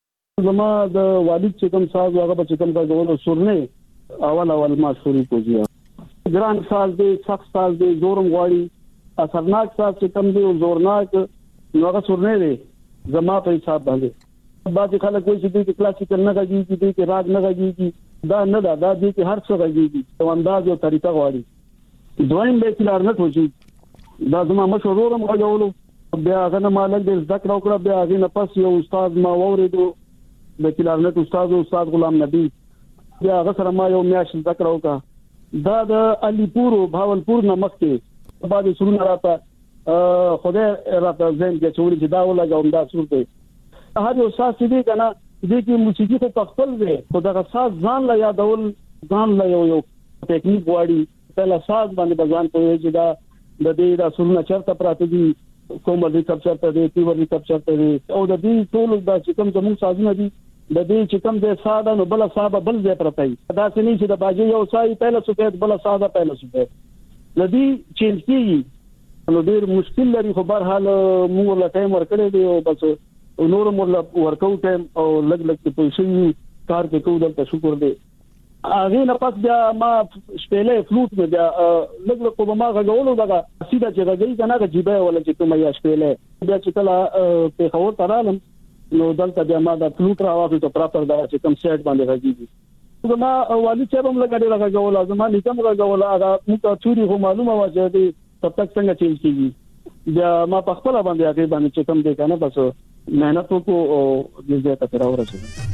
زما د والد چې کوم ساز هغه په کوم غول سورنه اول اول ما شروع کوجیا. ګران ساز دی، سخت ساز دی، زورم غواړي. اثرناک ساز چې کوم دی او زورناک نو هغه سورنه دی زما په حساب باندې. بعض خلک وایي چې د کلاسیکل نه غږی دي، د راګ نه غږی دا نه دا د دې کې هر څه غږی دي، او انداز او طریقه غواړي. دویم به کلارنټ وځي، دا زما مشورورم غواړو. بیا هغه نه مالک د ذکر او کړه، بیا هغه نه پس یو استاد ما وریدو د کلارنټ استاد او استاد غلام نبی، بیا هغه سره ما یو میاش ذکر وکړه. دا د علیپور او بهاولپور نمک ته بعد سرونه راته خدای راته زم کې چوري چې دا ولګوم دا سر ته هر یو ساس دې کنه دې کې موسیقي ته تخپل دی خو دا ساز ځان لا یادول ځان لا یو یو ټیکنیک واړي په لاساز باندې بزان کوي چې دا د دې دا سرونه چرته پراته دي کوم دې کپچر ته دې تیور دې کپچر ته دې او د دې ټول دا چې کوم زموږ سازونه دي د دې چې کوم دې ساده نو بل صاحب بل ځای پرته دا څنګه چې د باجی یو سای پهله سفید بل ساده پهله سفید لدی چینج کیږي نو ډیر مشکل لري خو بهر حال موږ له ټایم ورکړې دی او بس نور موږ ورکو ټایم او لګ لګ په شي کار کې کوو دلته شکر دی اغه نه پات بیا ما شپېلې فلوټ مې بیا لګ لګ په ما غوولو دا سیده چې راځي کنه چې جيبه ولا چې کومه یا شپېلې بیا چې کله په خور ترالم نو دلته بیا ما دا فلوټ راوځي ته پراپر دا چې کوم سیټ باندې راځي زما والي چې هم لګړې راغولا زما لیکم راغولا هغه موږ چوری خو معلومه و چې دې تب تک څنګه چینج کیږي بیا ما په خپل باندې هغه باندې چې کوم دې کنه بس مهنت وکړو او دې ته تر اورسه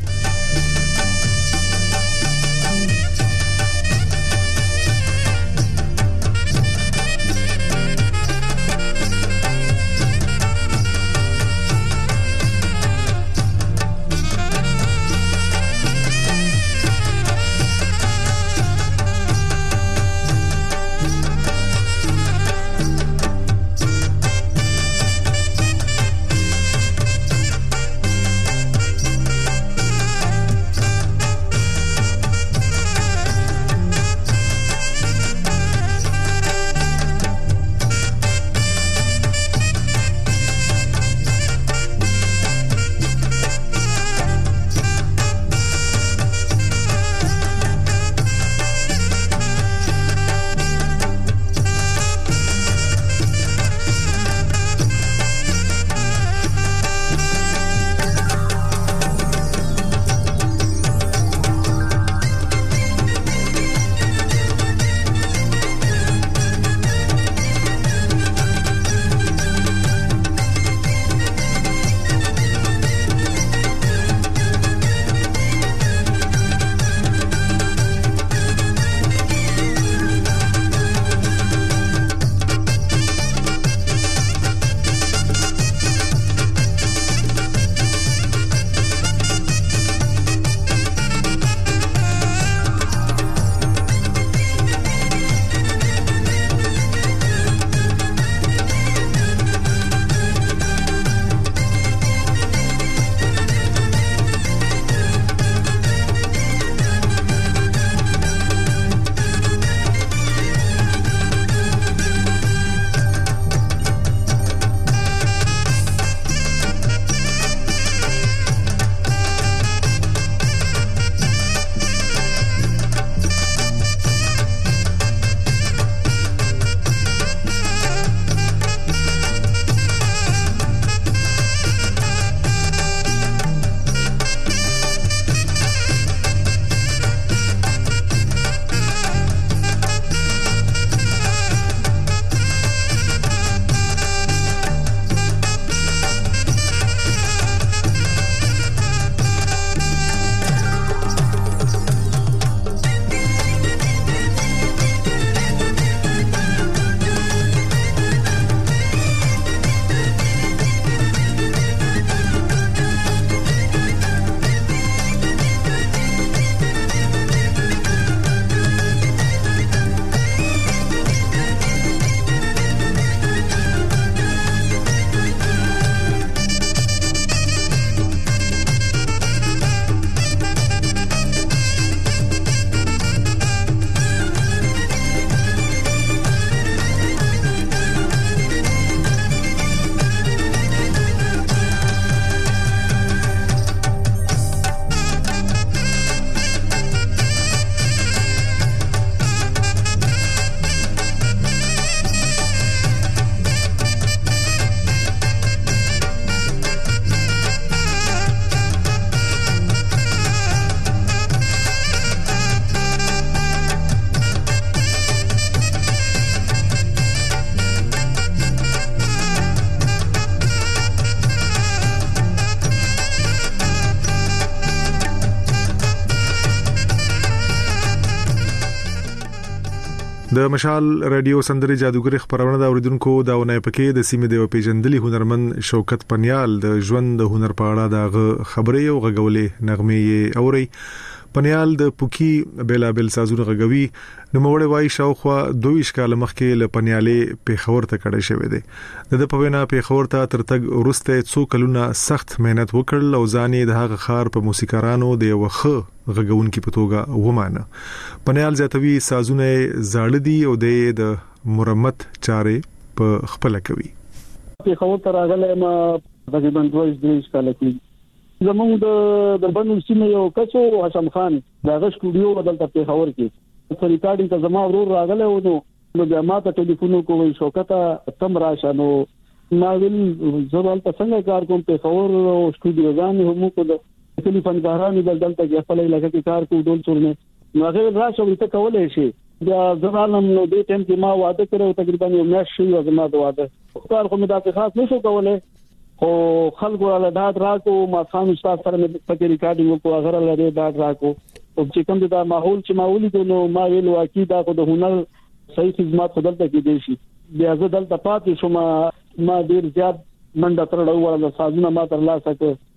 د مشال رادیو سندري جادوګر خبرونه د اوریدونکو دا ونه پکې د سیمې د پیژندلي هنرمند شوکت پنیال د ژوند د هنر په اړه د خبرې او غږولې نغمې اوري. پنیال د پوکی بیلابل سازونه غږوي. نو موړې وای شاوخوا دویش کال مخکې ل پنیالې پیښور ته کډه شوې ده. د په وینا پیښور ته ترتګ ورسته څو کلونه سخت مهنت وکړل او ځانې د هغه خار په موسیقارانو د وخه غږونکو په توګه ومانه. پنیال زیاتوي سازونه زاړه دي او د مرمت چارې په خپل کوي. پیښور ته راغله ما تقریبا دوه دیش کال کې زموږ د د بنو سیمه یو کچو حسن خان دغه سټوډیو بدل ته پیښور کې په ریکارډینګ ته زما ورور راغله او نو بیا ما ته ټلیفون کوي شوکته تم راشه نو ما ویل زوال ته څنګه کار کوم پیښور او سټوډیو ځان هم کو د ټلیفون کارانو بدل ته کې خپل علاقې کې کار کو ډول چورنه نو هغه راشه ورته کولای شي بیا زمانم نو دې ټیم کې ما واده کړو تقریبا یو میاشت شي او زما د واده کار کوم د خاص نشو کولای او خلکو له داد راکو ما خام استاد سره مې پکې ریکارډینګ وکړو هغه له داد راکو او چې کوم دا ماحول چې ماحولي نو ما ویل واکې دا خو د هنر صحیح خدمات خدل ته کې دي شي بیا زه دلته پاتې شوم ما ډیر زیات منډه ترړو ولا سازونه ما تر لاسه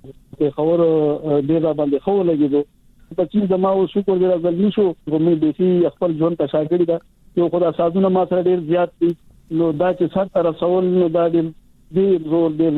کې خبر ډیر باندې خو لګیدو په چې زما او شکر دې راځل نشو کومې د سي خپل ژوند ته شاګرد دا یو خدای سازونه ما سره ډیر زیات دي نو دا چې سر تر رسول نو دا ډیر زور ډیر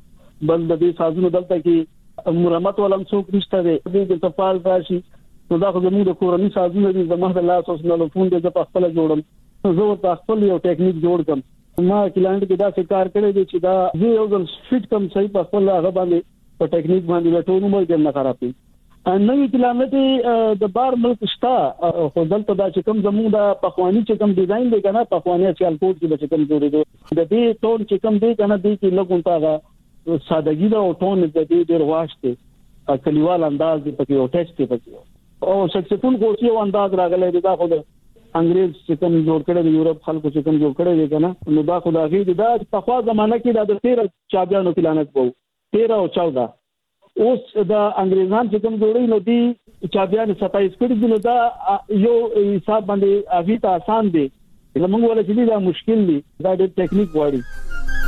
بل د دې سازونو دلته کې مرمت ولم څوک نشته دی د تفال راشي نو دا خو زموږ د کورنۍ سازونه دي زموږ د لاس اوس نو فون دې په خپل جوړم زه ورته خپل یو ټیکنیک جوړ کړم ما کلاینټ کې دا څه کار کړی دی چې دا زه یو ځل فټ کم صحیح په خپل هغه باندې په ټیکنیک باندې ټول عمر کې نه خرابې ان نوې کلاینټ د بار ملک شتا خو دلته دا چې کوم زموږ د پخوانی چې کوم ډیزاین دی کنه پخوانی چې الکوټ کې چې کوم جوړېدو د دې ټون چې کوم دی کنه دی کې لګون تا سادهګي دا او ټون د دې ډېر واشته کلیوال انداز دی پکې او ټیکس دی پکې او سکسفون کوشي او انداز راغلی دی دا خو د انګريز چې کوم جوړ کړی دی یورپ خلکو چې کوم جوړ کړی دی کنه نو دا خو دا غي دا په خوا زمانہ کې د تیرہ چابیانو پلانټ وو تیرہ او چودہ اوس د انګريزان چې کوم جوړی نو دی چابیان ستایس کړي دی نو دا یو حساب باندې اغي ته آسان دی زموږ ولا چې دا مشکل دی دا د ټیکنیک وایي.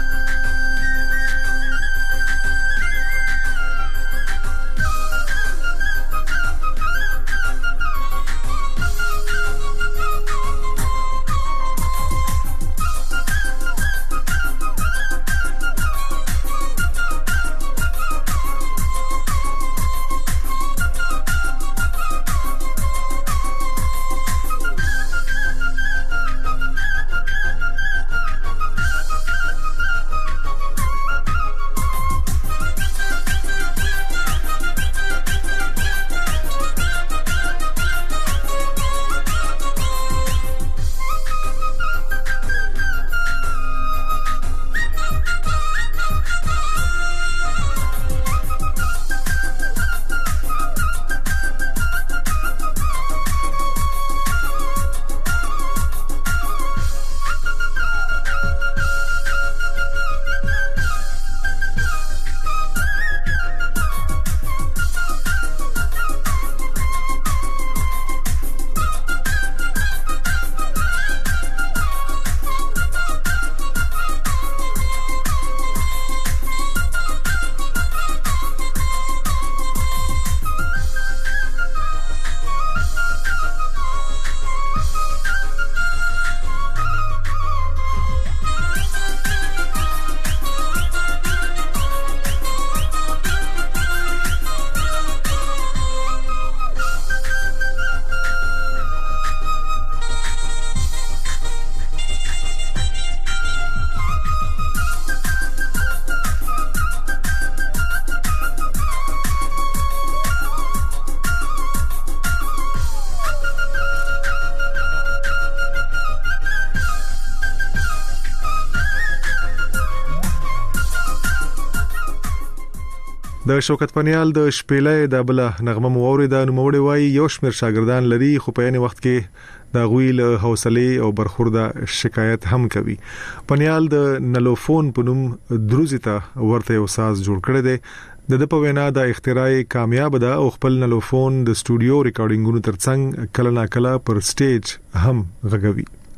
د شوکت پنیال د شپېلې د بل نغمه موري د نوموړي وای یو شمیر شاګردان لري خو په یوه وخت کې د غوی له حوصله او برخورده شکایت هم کوي. پنیال د نلوفون په نوم دروزی ته ورته یو ساز جوړ کړی دی د په وینا د اختراع کامیاب ده او خپل نلوفون د سټوډیو ریکارډینګونو ترڅنګ کله نا کله پر سټیج هم غږوي.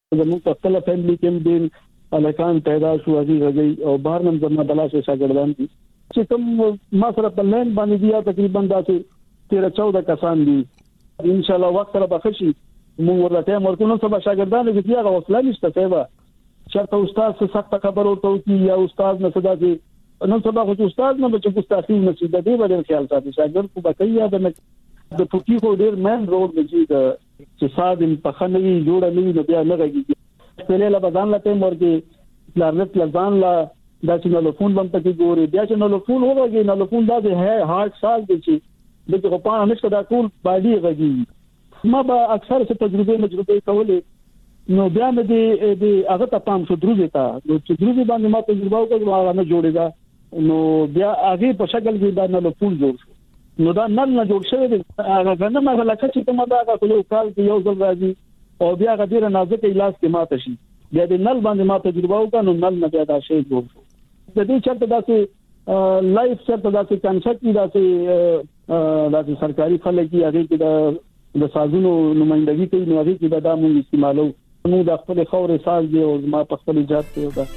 زموږ په خپل فیملی کې دین الکان پیدا شو هغه غږی او بهر نن زما دلاشه شاګردان دي چې کوم ما سره په لین باندې دی تقریبا داسې تیرہ چودہ کسان دي ان شاء الله وخت سره بخشي موږ ورته مرکونو سبا شاګردان دي چې هغه وصله نشته سبا چرته استاد څه سخت خبرو ته کی یا استاد نه صدا دي نن سبا خو استاد نه بچو ګستاخی نه چې د دې باندې خیال ساتي شاګرد کو بکای یا د د پوکی خو ډیر مین روډ دی چې صادم په خنوي جوړه نه دی بیا نه راګي پهله لا بدان لته مرګي لارنت لزان لا دا چې نو فون باندې کې ګوري بیا چې نو فون وګوري نو فون دا دی هارت سال دی چې دغه په اړه نشته دا ټول باډي غږی ما به اکثر څه تجربه مجربه کولې نو بیا مې دې دې هغه ته پام شو دروځه تا نو چې دروځه باندې ما تجربه وکړم هغه نه جوړېدا نو بیا هغه په شکل کې دا نو فون جوړ شو نو دا نن نه جوړ شوی دی هغه غنه ما لکه چې کومه دا یو کال کې یو ځل راځي او بیا غیر نازک علاج کې ماته شي بیا د نل باندې ما تجربه وکړ نو نل نه بیا دا شی جوړ شو د دې چرته داسې لایف چرته داسې کنسپټ داسې داسې سرکاري خلک کې هغه کې د د سازونو نمائندګي کوي نو هغه کې دا موږ استعمالو موږ د خپل خوري ساز دی او ما په خپل ایجاد کړو دا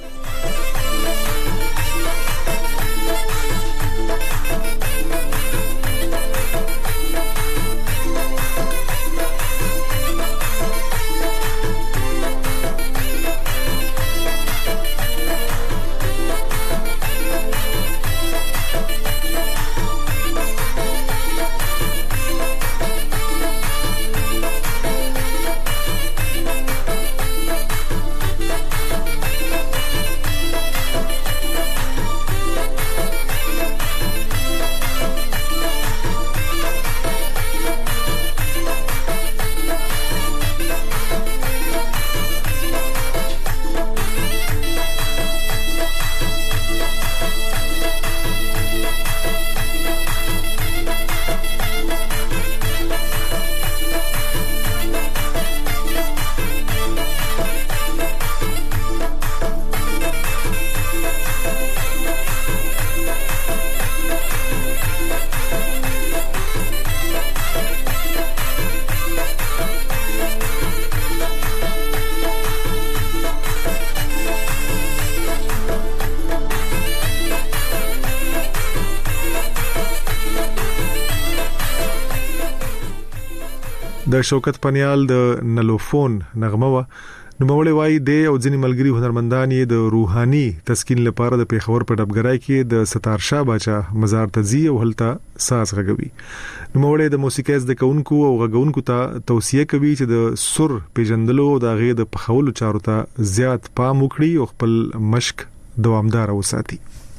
د شوکت پنیال د نلوفون نغمه و نو مولوی وای دی او ځینی ملګری هنرمندان یې د روحاني تسکین لپاره د پیښور په ډبګرای کې د ستار شاه باچا مزار ته ځي او هلته ساز غږوي نو مولوی د موسیقي زده کوونکو او غږونکو ته توصيه کوي چې د سر پیژندلو د غې د پخولو چارو ته زیات پام وکړي او خپل مشق دوامدار وساتي.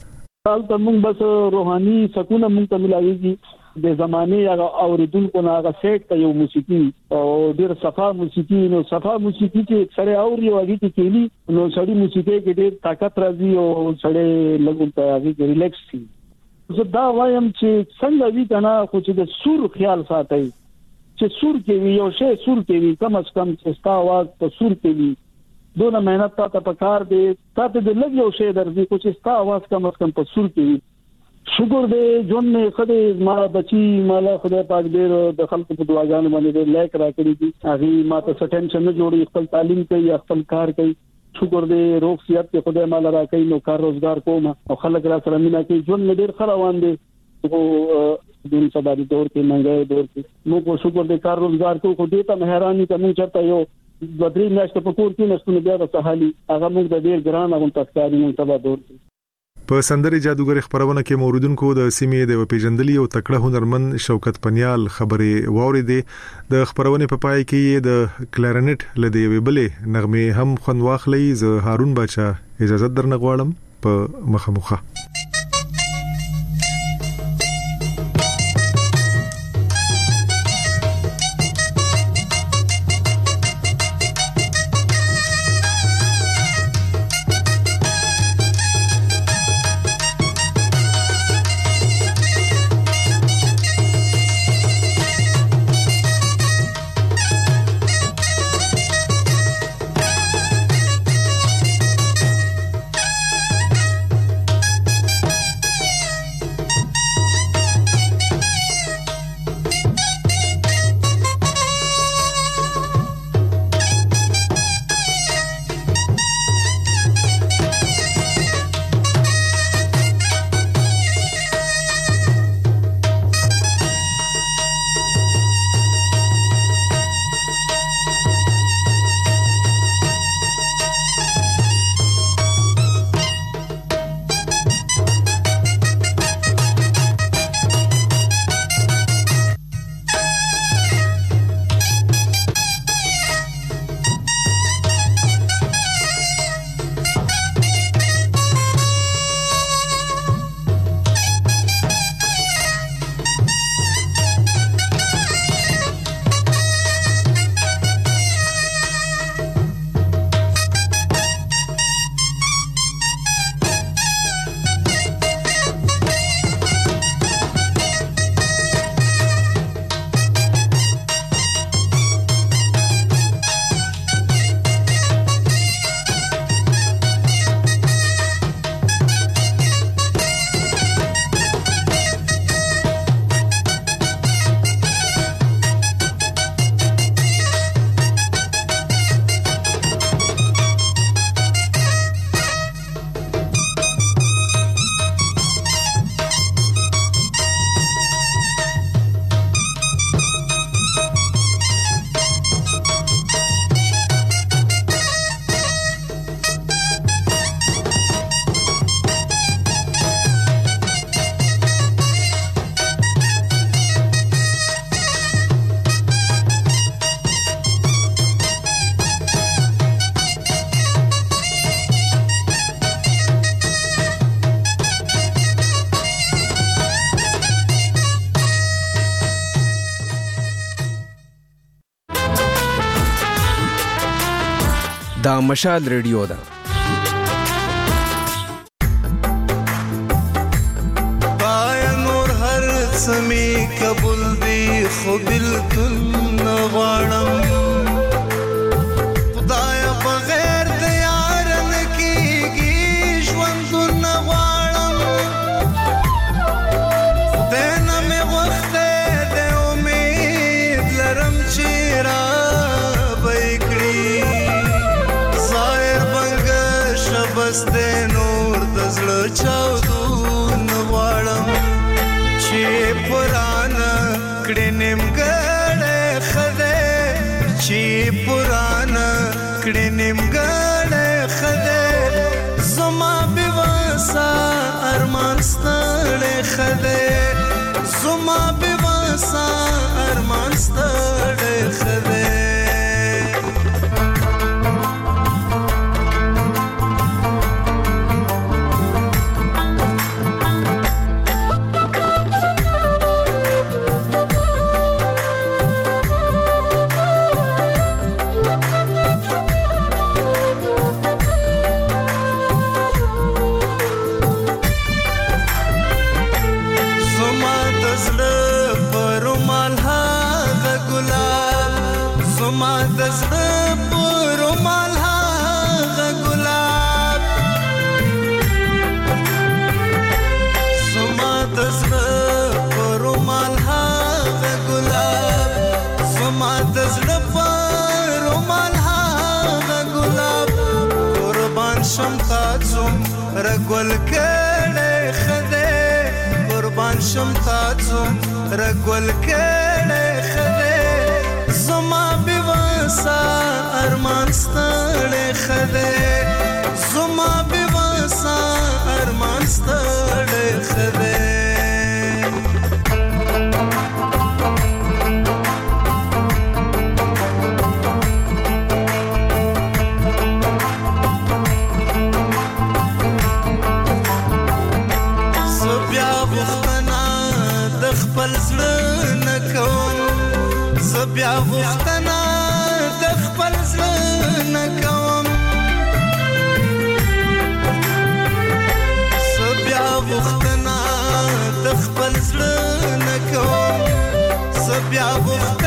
حال ته موږ بس روحاني سکون موږ ته ملایږي د زمانه هغه اوریدونکو نه هغه سیټ ته یو موسیقي او ډیر صفا موسیقي نو صفا موسیقي چې سره اوري او هغه کې کېلی نو سړی موسیقي کې ډیر طاقت راځي او سړی لګون ته هغه ریلیکس شي. زه دا وایم چې څنګه وی کنه خو چې د سور خیال ساتي چې سور کې وی یو شی سور کې وی کم از کم چې ستا आवाज په سور کې وی دونه مهنت ته پکار دی تاسو د لګ یو شی درځي خو چې ستا आवाज کم از کم په سور کې وی شکر دې جون نه خدای ما بچي مالا خدای پاک دې د خلکو په دعاګانو باندې دې لایک راکړي دي هغه ما ته ټینشن نه جوړي خپل تعلیم کوي خپل کار کوي شکر دې روغ صحت ته خدای مالا راکړي نو کار روزګار کوم او خلک را سره مینا کوي جون نه ډیر خروان دي او دین سبا دي دور کې منګي دور کې نو کو شکر دې کار روزګار کو خو دې ته مهرباني کوم چرته یو بدري میاشت په کور کې نشته بیا د سهالي هغه موږ د ډیر ګران او تاسکاري موږ سبا دور کې په سندري جادوګر خبرونه کې موردونکو د سیمې د پیژندلي او تکړه هنرمند شوکت پنیال خبرې ووري دي د خبرونه په پای کې د کلارنټ لدی ویبلې نغمه هم خوند واخلي ز هارون باچا اجازه درنغواړم په مخمخه دا مشال ریډیو ده. سمي قبول دی خو بالکل نغواړم خدایا بغیر د یار نه کیږي ژوند نغواړم خدای نه مې وخت د امید لرم چې را بېکړي ظاهر بنګ شبس د نور د زړه چاودو نغواړم چې پرانا کړي نیمګړې خدای چې پرانا کړي نیمګړې خدای زما بېواسه ارمان ستړی خدای زما بېواسه ارمان ستړی خدای رګول کړه خدای قربان شم تاسو رګول کړه خدای زما بېواسه ارمان ستړی خدای زما بېواسه ارمان ستړی خدای بیا غوښتنه د خپل زړه نه کوم زه بیا غوښتنه د خپل زړه نه کوم زه بیا غوښتنه